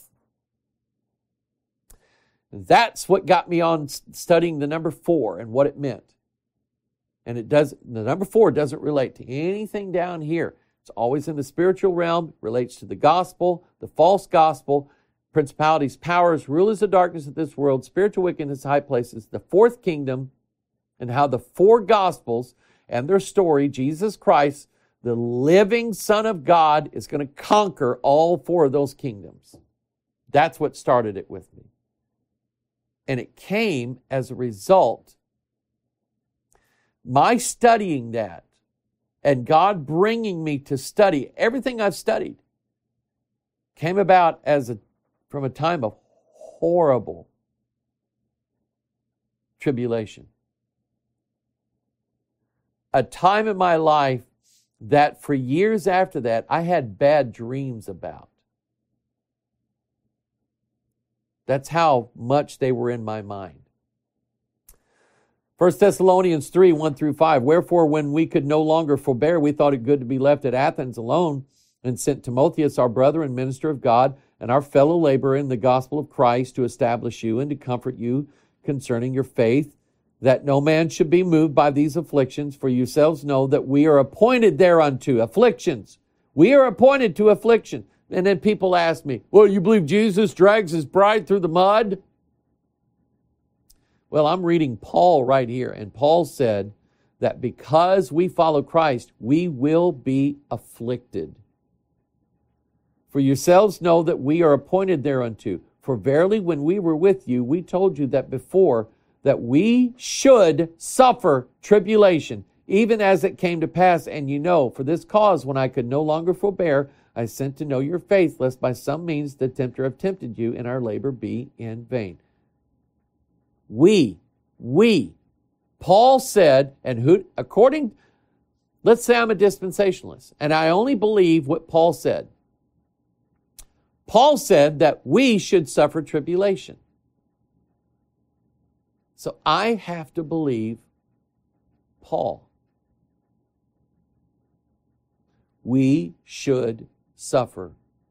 That's what got me on studying the number four and what it meant. And it does, the number four doesn't relate to anything down here. It's always in the spiritual realm, relates to the gospel, the false gospel, principalities, powers, rulers of darkness of this world, spiritual wickedness, high places, the fourth kingdom, and how the four gospels and their story, Jesus Christ, the living Son of God, is going to conquer all four of those kingdoms. That's what started it with me. And it came as a result, my studying that, and God bringing me to study everything I've studied, came about as a from a time of horrible tribulation. A time in my life that for years after that, I had bad dreams about. That's how much they were in my mind. First Thessalonians three, one through five. Wherefore, when we could no longer forbear, we thought it good to be left at Athens alone, and sent Timotheus, our brother and minister of God, and our fellow laborer in the gospel of Christ, to establish you and to comfort you concerning your faith, that no man should be moved by these afflictions, for yourselves know that we are appointed thereunto. Afflictions. We are appointed to affliction. And then people ask me, well, you believe Jesus drags his bride through the mud? Well, I'm reading Paul right here, and Paul said that because we follow Christ, we will be afflicted. For yourselves know that we are appointed thereunto. For verily, when we were with you, we told you that before, that we should suffer tribulation, even as it came to pass. And you know, for this cause, when I could no longer forbear, I sent to know your faith, lest by some means the tempter have tempted you, and our labor be in vain. We, we, Paul said, and who, according, let's say I'm a dispensationalist, and I only believe what Paul said. Paul said that we should suffer tribulation. So I have to believe Paul. We should suffer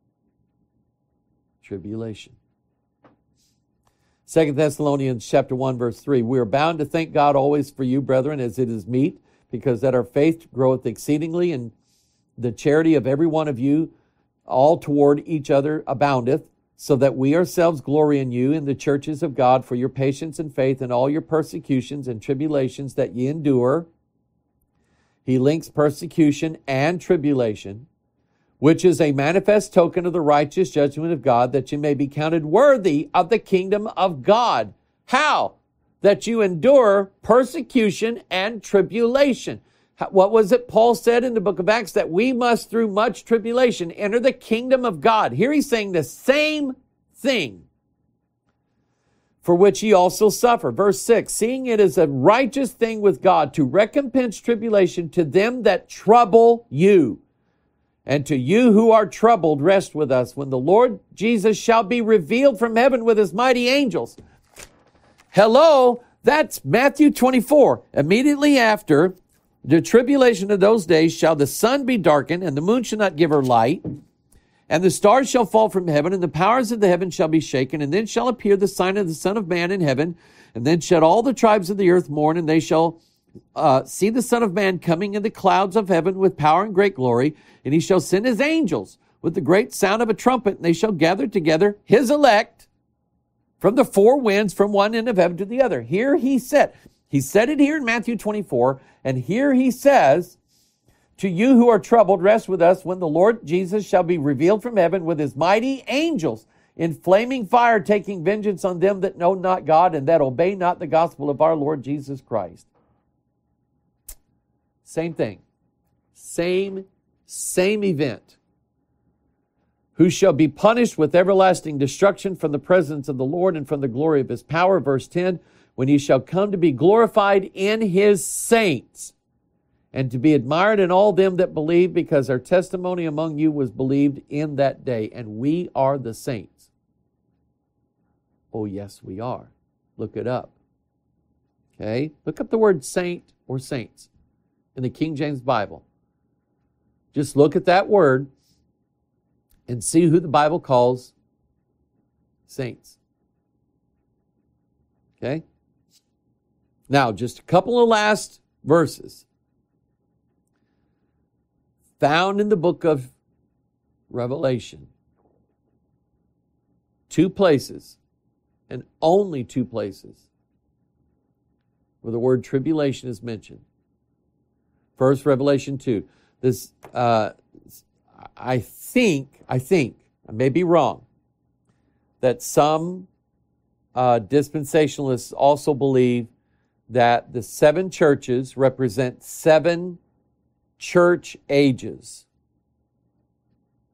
tribulation. Second Thessalonians chapter one, verse three. We are bound to thank God always for you, brethren, as it is meet, because that our faith groweth exceedingly, and the charity of every one of you all toward each other aboundeth, so that we ourselves glory in you in the churches of God for your patience and faith in all your persecutions and tribulations that ye endure. He links persecution and tribulation, which is a manifest token of the righteous judgment of God, that you may be counted worthy of the kingdom of God. How? That you endure persecution and tribulation. What was it Paul said in the book of Acts? That we must, through much tribulation, enter the kingdom of God. Here he's saying the same thing, for which ye also suffer. Verse six, seeing it is a righteous thing with God to recompense tribulation to them that trouble you. And to you who are troubled, rest with us when the Lord Jesus shall be revealed from heaven with his mighty angels. Hello, that's Matthew twenty-four. Immediately after the tribulation of those days shall the sun be darkened, and the moon shall not give her light, and the stars shall fall from heaven, and the powers of the heaven shall be shaken, and then shall appear the sign of the Son of Man in heaven, and then shall all the tribes of the earth mourn, and they shall uh, see the Son of Man coming in the clouds of heaven with power and great glory, and he shall send his angels with the great sound of a trumpet, and they shall gather together his elect from the four winds, from one end of heaven to the other. Here he said, he said it here in Matthew twenty-four, and here he says, to you who are troubled, rest with us when the Lord Jesus shall be revealed from heaven with his mighty angels in flaming fire, taking vengeance on them that know not God and that obey not the gospel of our Lord Jesus Christ. Same thing. Same, same event. Who shall be punished with everlasting destruction from the presence of the Lord and from the glory of his power. Verse ten, when he shall come to be glorified in his saints, and to be admired in all them that believe, because our testimony among you was believed in that day. And we are the saints. Oh, yes, we are. Look it up. Okay? Look up the word saint or saints in the King James Bible. Just look at that word and see who the Bible calls saints. Okay? Now, just a couple of last verses found in the book of Revelation. Two places, and only two places, where the word tribulation is mentioned. First, Revelation two. This, uh, I think, I think, I may be wrong, that some uh, dispensationalists also believe that the seven churches represent seven church ages.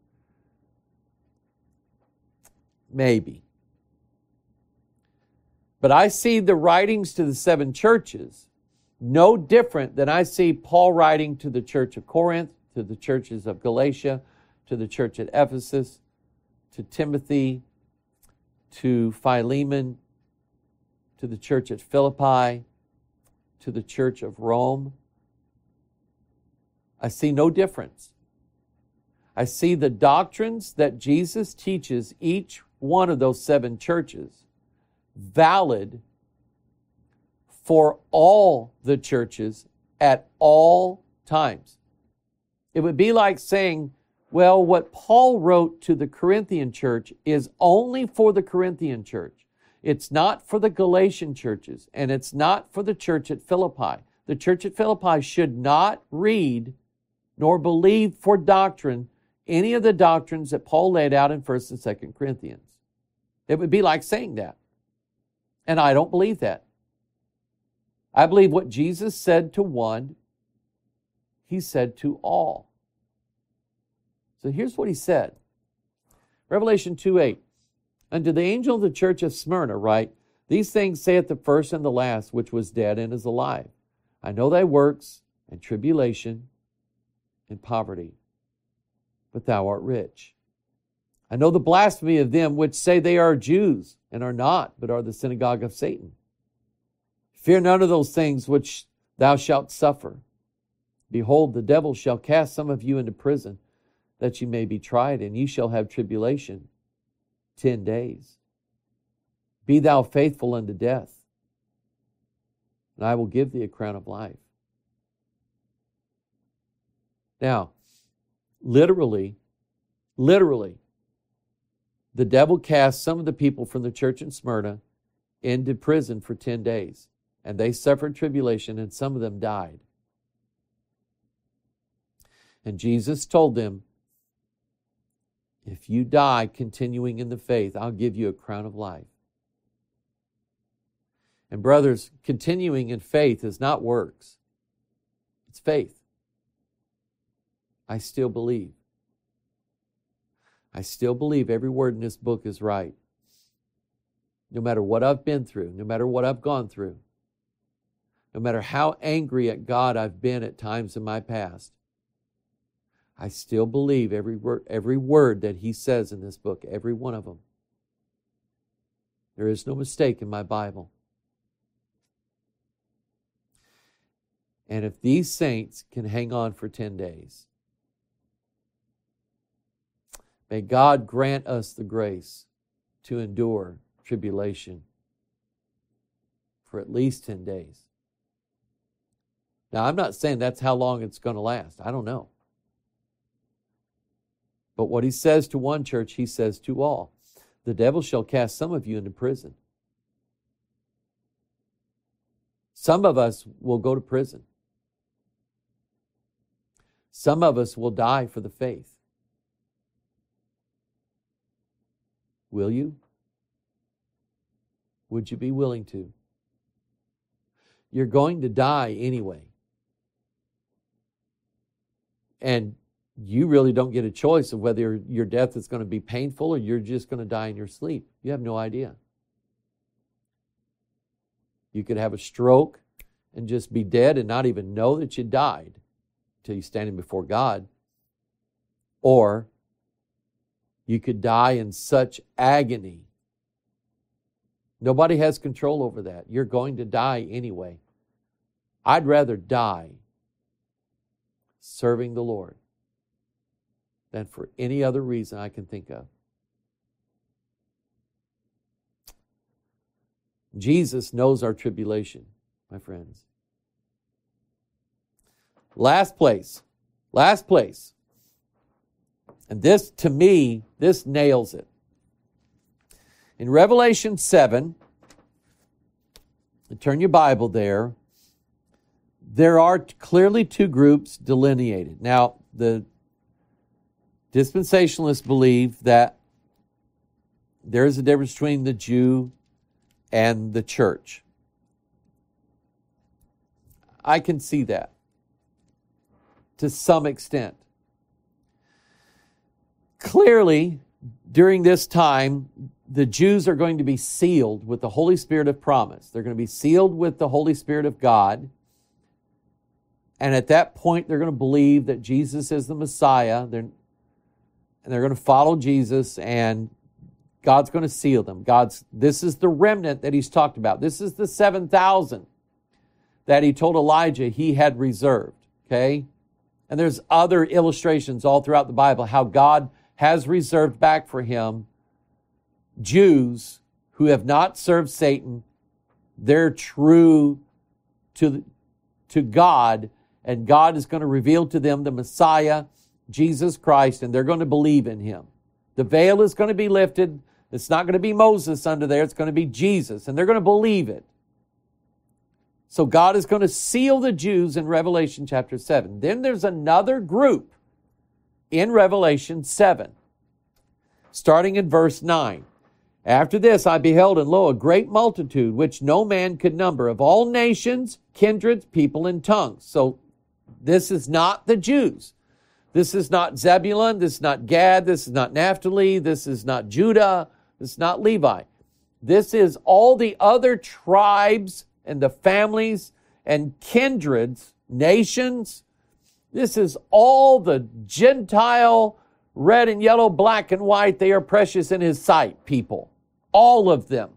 Maybe. But I see the writings to the seven churches no different than I see Paul writing to the church of Corinth, to the churches of Galatia, to the church at Ephesus, to Timothy, to Philemon, to the church at Philippi, to the church of Rome. I see no difference. I see the doctrines that Jesus teaches each one of those seven churches valid for all the churches at all times. It would be like saying, well, what Paul wrote to the Corinthian church is only for the Corinthian church. It's not for the Galatian churches, and it's not for the church at Philippi. The church at Philippi should not read nor believe for doctrine any of the doctrines that Paul laid out in First and Second Corinthians. It would be like saying that. And I don't believe that. I believe what Jesus said to one, he said to all. So here's what he said. Revelation two eight. Unto the angel of the church of Smyrna write, these things saith the first and the last, which was dead and is alive. I know thy works, and tribulation, and poverty, but thou art rich. I know the blasphemy of them which say they are Jews, and are not, but are the synagogue of Satan. Fear none of those things which thou shalt suffer. Behold, the devil shall cast some of you into prison, that ye may be tried, and ye shall have tribulation ten days. Be thou faithful unto death, and I will give thee a crown of life. Now, literally, literally, the devil cast some of the people from the church in Smyrna into prison for ten days, and they suffered tribulation, and some of them died. And Jesus told them, if you die continuing in the faith, I'll give you a crown of life. And brothers, continuing in faith is not works. It's faith. I still believe. I still believe every word in this book is right. No matter what I've been through, no matter what I've gone through, no matter how angry at God I've been at times in my past, I still believe every word, every word that he says in this book, every one of them. There is no mistake in my Bible. And if these saints can hang on for ten days, may God grant us the grace to endure tribulation for at least ten days. Now, I'm not saying that's how long it's going to last. I don't know. But what he says to one church, he says to all. The devil shall cast some of you into prison. Some of us will go to prison. Some of us will die for the faith. Will you? Would you be willing to? You're going to die anyway. And you really don't get a choice of whether your death is going to be painful or you're just going to die in your sleep. You have no idea. You could have a stroke and just be dead and not even know that you died until you're standing before God. Or you could die in such agony. Nobody has control over that. You're going to die anyway. I'd rather die serving the Lord than for any other reason I can think of. Jesus knows our tribulation, my friends. Last place. Last place. And this, to me, this nails it. In Revelation seven, and turn your Bible there, there are clearly two groups delineated. Now, the dispensationalists believe that there is a difference between the Jew and the church. I can see that to some extent. Clearly, during this time, the Jews are going to be sealed with the Holy Spirit of promise. They're going to be sealed with the Holy Spirit of God. And at that point, they're going to believe that Jesus is the Messiah. They're, and they're going to follow Jesus, and God's going to seal them. God's, this is the remnant that he's talked about. This is the seven thousand that he told Elijah he had reserved. Okay? And there's other illustrations all throughout the Bible how God has reserved back for him Jews who have not served Satan. They're true to, to God, and God is going to reveal to them the Messiah, Jesus Christ, and they're going to believe in him. The veil is going to be lifted. It's not going to be Moses under there. It's going to be Jesus, and they're going to believe it. So God is going to seal the Jews in Revelation chapter seven. Then there's another group in Revelation seven, starting in verse nine. After this I beheld, and lo, a great multitude, which no man could number, of all nations, kindreds, people, and tongues. So this is not the Jews. This is not Zebulun. This is not Gad. This is not Naphtali. This is not Judah. This is not Levi. This is all the other tribes and the families and kindreds, nations. This is all the Gentile, red and yellow, black and white. They are precious in his sight, people. All of them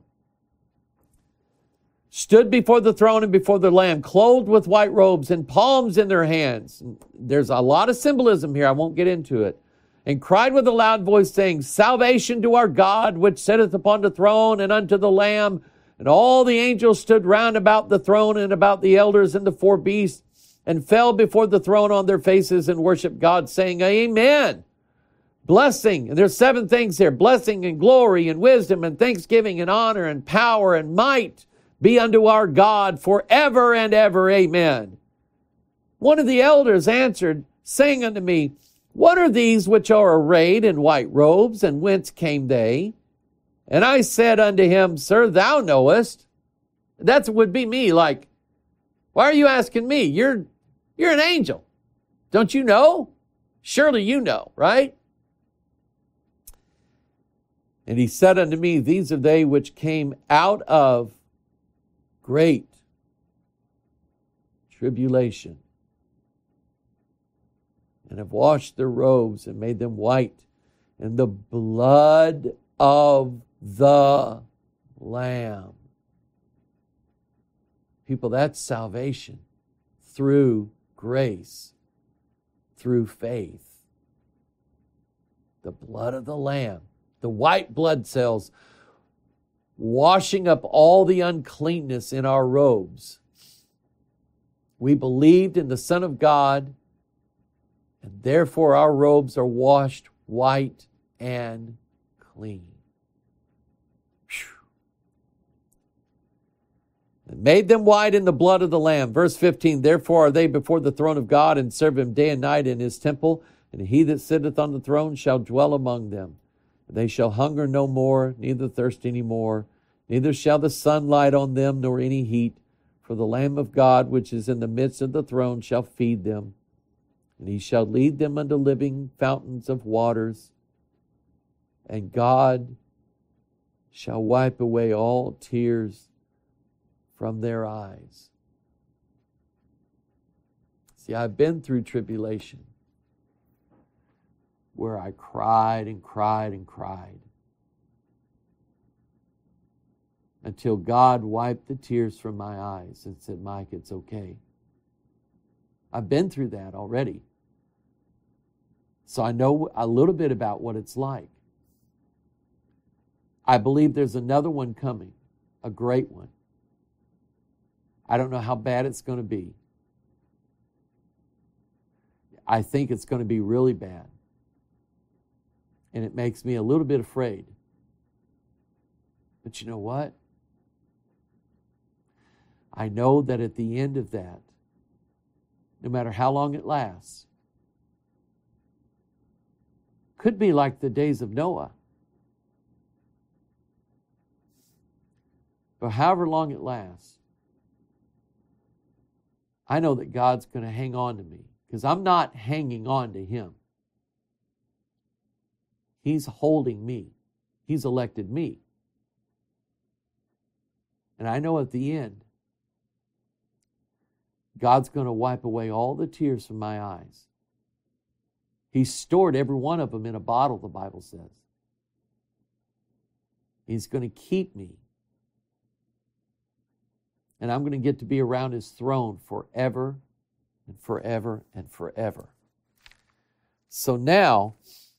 stood before the throne and before the Lamb, clothed with white robes and palms in their hands. There's a lot of symbolism here. I won't get into it. And cried with a loud voice, saying, Salvation to our God, which sitteth upon the throne, and unto the Lamb. And all the angels stood round about the throne and about the elders and the four beasts, and fell before the throne on their faces and worshiped God, saying, Amen. Blessing, and there's seven things here, blessing and glory and wisdom and thanksgiving and honor and power and might be unto our God forever and ever. Amen. One of the elders answered, saying unto me, What are these which are arrayed in white robes, and whence came they? And I said unto him, Sir, thou knowest. That would be me, like, why are you asking me? You're, you're an angel. Don't you know? Surely you know, right? And he said unto me, These are they which came out of great tribulation, and have washed their robes and made them white in the blood of the Lamb. People, that's salvation through grace, through faith. The blood of the Lamb. The white blood cells washing up all the uncleanness in our robes. We believed in the Son of God, and therefore our robes are washed white and clean. Whew. And made them white in the blood of the Lamb. Verse fifteen, Therefore are they before the throne of God, and serve him day and night in his temple, and he that sitteth on the throne shall dwell among them. They shall hunger no more, neither thirst any more. Neither shall the sun light on them, nor any heat. For the Lamb of God, which is in the midst of the throne, shall feed them. And he shall lead them unto living fountains of waters. And God shall wipe away all tears from their eyes. See, I've been through tribulation, where I cried and cried and cried until God wiped the tears from my eyes and said, Mike, it's okay. I've been through that already. So I know a little bit about what it's like. I believe there's another one coming, a great one. I don't know how bad it's going to be. I think it's going to be really bad. And it makes me a little bit afraid. But you know what? I know that at the end of that, no matter how long it lasts, could be like the days of Noah. But however long it lasts, I know that God's going to hang on to me, because I'm not hanging on to him. He's holding me. He's elected me. And I know at the end, God's going to wipe away all the tears from my eyes. He's stored every one of them in a bottle, the Bible says. He's going to keep me. And I'm going to get to be around His throne forever and forever and forever. So now,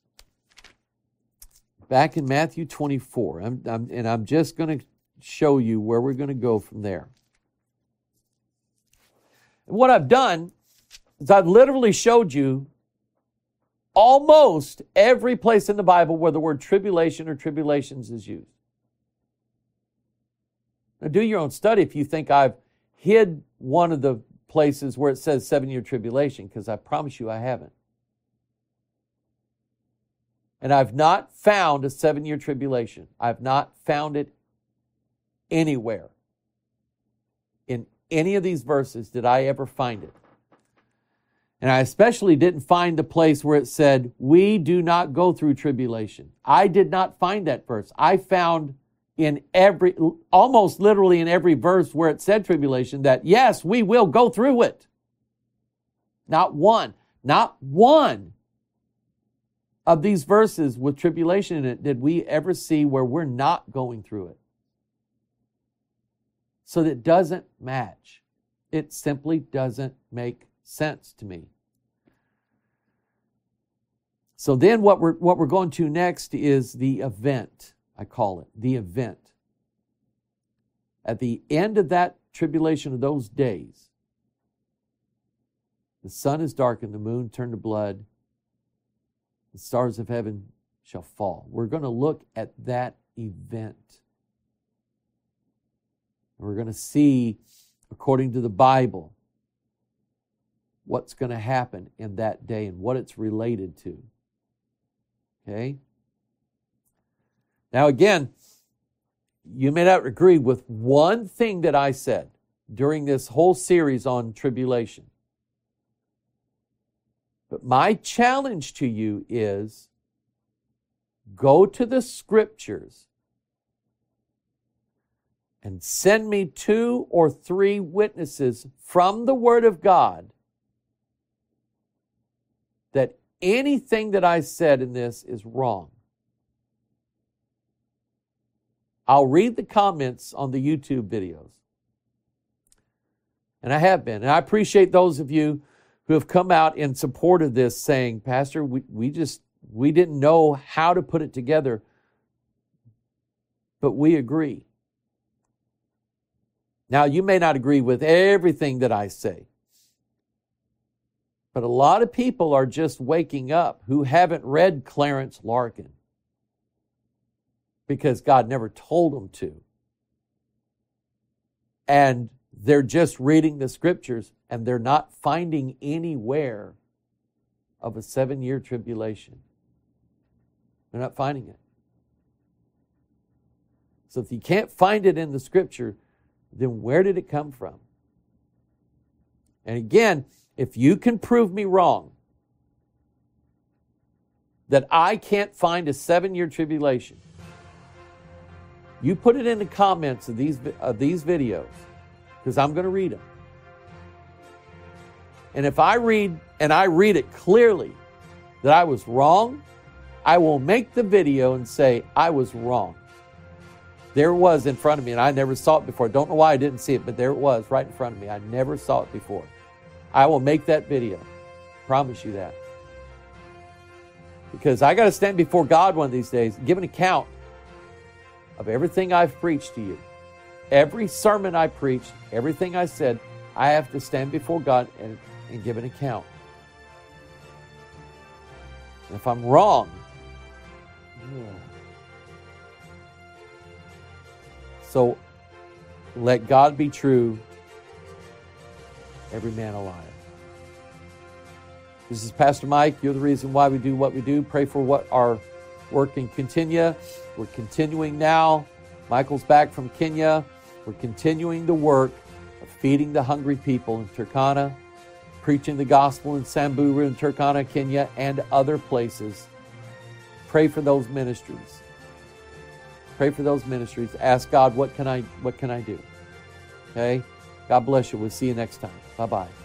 back in Matthew twenty-four, I'm, I'm, and I'm just going to show you where we're going to go from there. And what I've done is I've literally showed you almost every place in the Bible where the word tribulation or tribulations is used. Now do your own study if you think I've hid one of the places where it says seven-year tribulation, because I promise you I haven't. And I've not found a seven-year tribulation. I've not found it anywhere. In any of these verses did I ever find it. And I especially didn't find the place where it said, we do not go through tribulation. I did not find that verse. I found in every, almost literally in every verse where it said tribulation, that yes, we will go through it. Not one, not one of these verses with tribulation in it did we ever see where we're not going through it. So that it doesn't match. It simply doesn't make sense to me. So then what we're, what we're going to next is the event. I call it the event. At the end of that tribulation of those days, the sun is darkened, the moon turned to blood, the stars of heaven shall fall. We're going to look at that event. We're going to see, according to the Bible, what's going to happen in that day and what it's related to. Okay? Now again, you may not agree with one thing that I said during this whole series on tribulation. But my challenge to you is, go to the Scriptures and send me two or three witnesses from the Word of God that anything that I said in this is wrong. I'll read the comments on the YouTube videos. And I have been. And I appreciate those of you who have come out in support of this saying, Pastor, we, we just, we didn't know how to put it together, but we agree. Now, you may not agree with everything that I say, but a lot of people are just waking up who haven't read Clarence Larkin because God never told them to. And they're just reading the Scriptures and they're not finding anywhere of a seven-year tribulation. They're not finding it. So if you can't find it in the Scripture, then where did it come from? And again, if you can prove me wrong, that I can't find a seven-year tribulation, you put it in the comments of these, of these videos, because I'm going to read them. And if I read, and I read it clearly, that I was wrong, I will make the video and say, I was wrong. There it was in front of me, and I never saw it before. Don't know why I didn't see it, but there it was right in front of me. I never saw it before. I will make that video. Promise you that. Because I got to stand before God one of these days, give an account of everything I've preached to you. Every sermon I preached, everything I said, I have to stand before God and, and give an account. And if I'm wrong, yeah. So let God be true, every man a liar. This is Pastor Mike. You're the reason why we do what we do. Pray for what our work in Kenya. We're continuing now. Michael's back from Kenya. We're continuing the work of feeding the hungry people in Turkana, preaching the gospel in Samburu in Turkana, Kenya, and other places. Pray for those ministries. Pray for those ministries. Ask God, what can I, what can I do? Okay? God bless you. We'll see you next time. Bye-bye.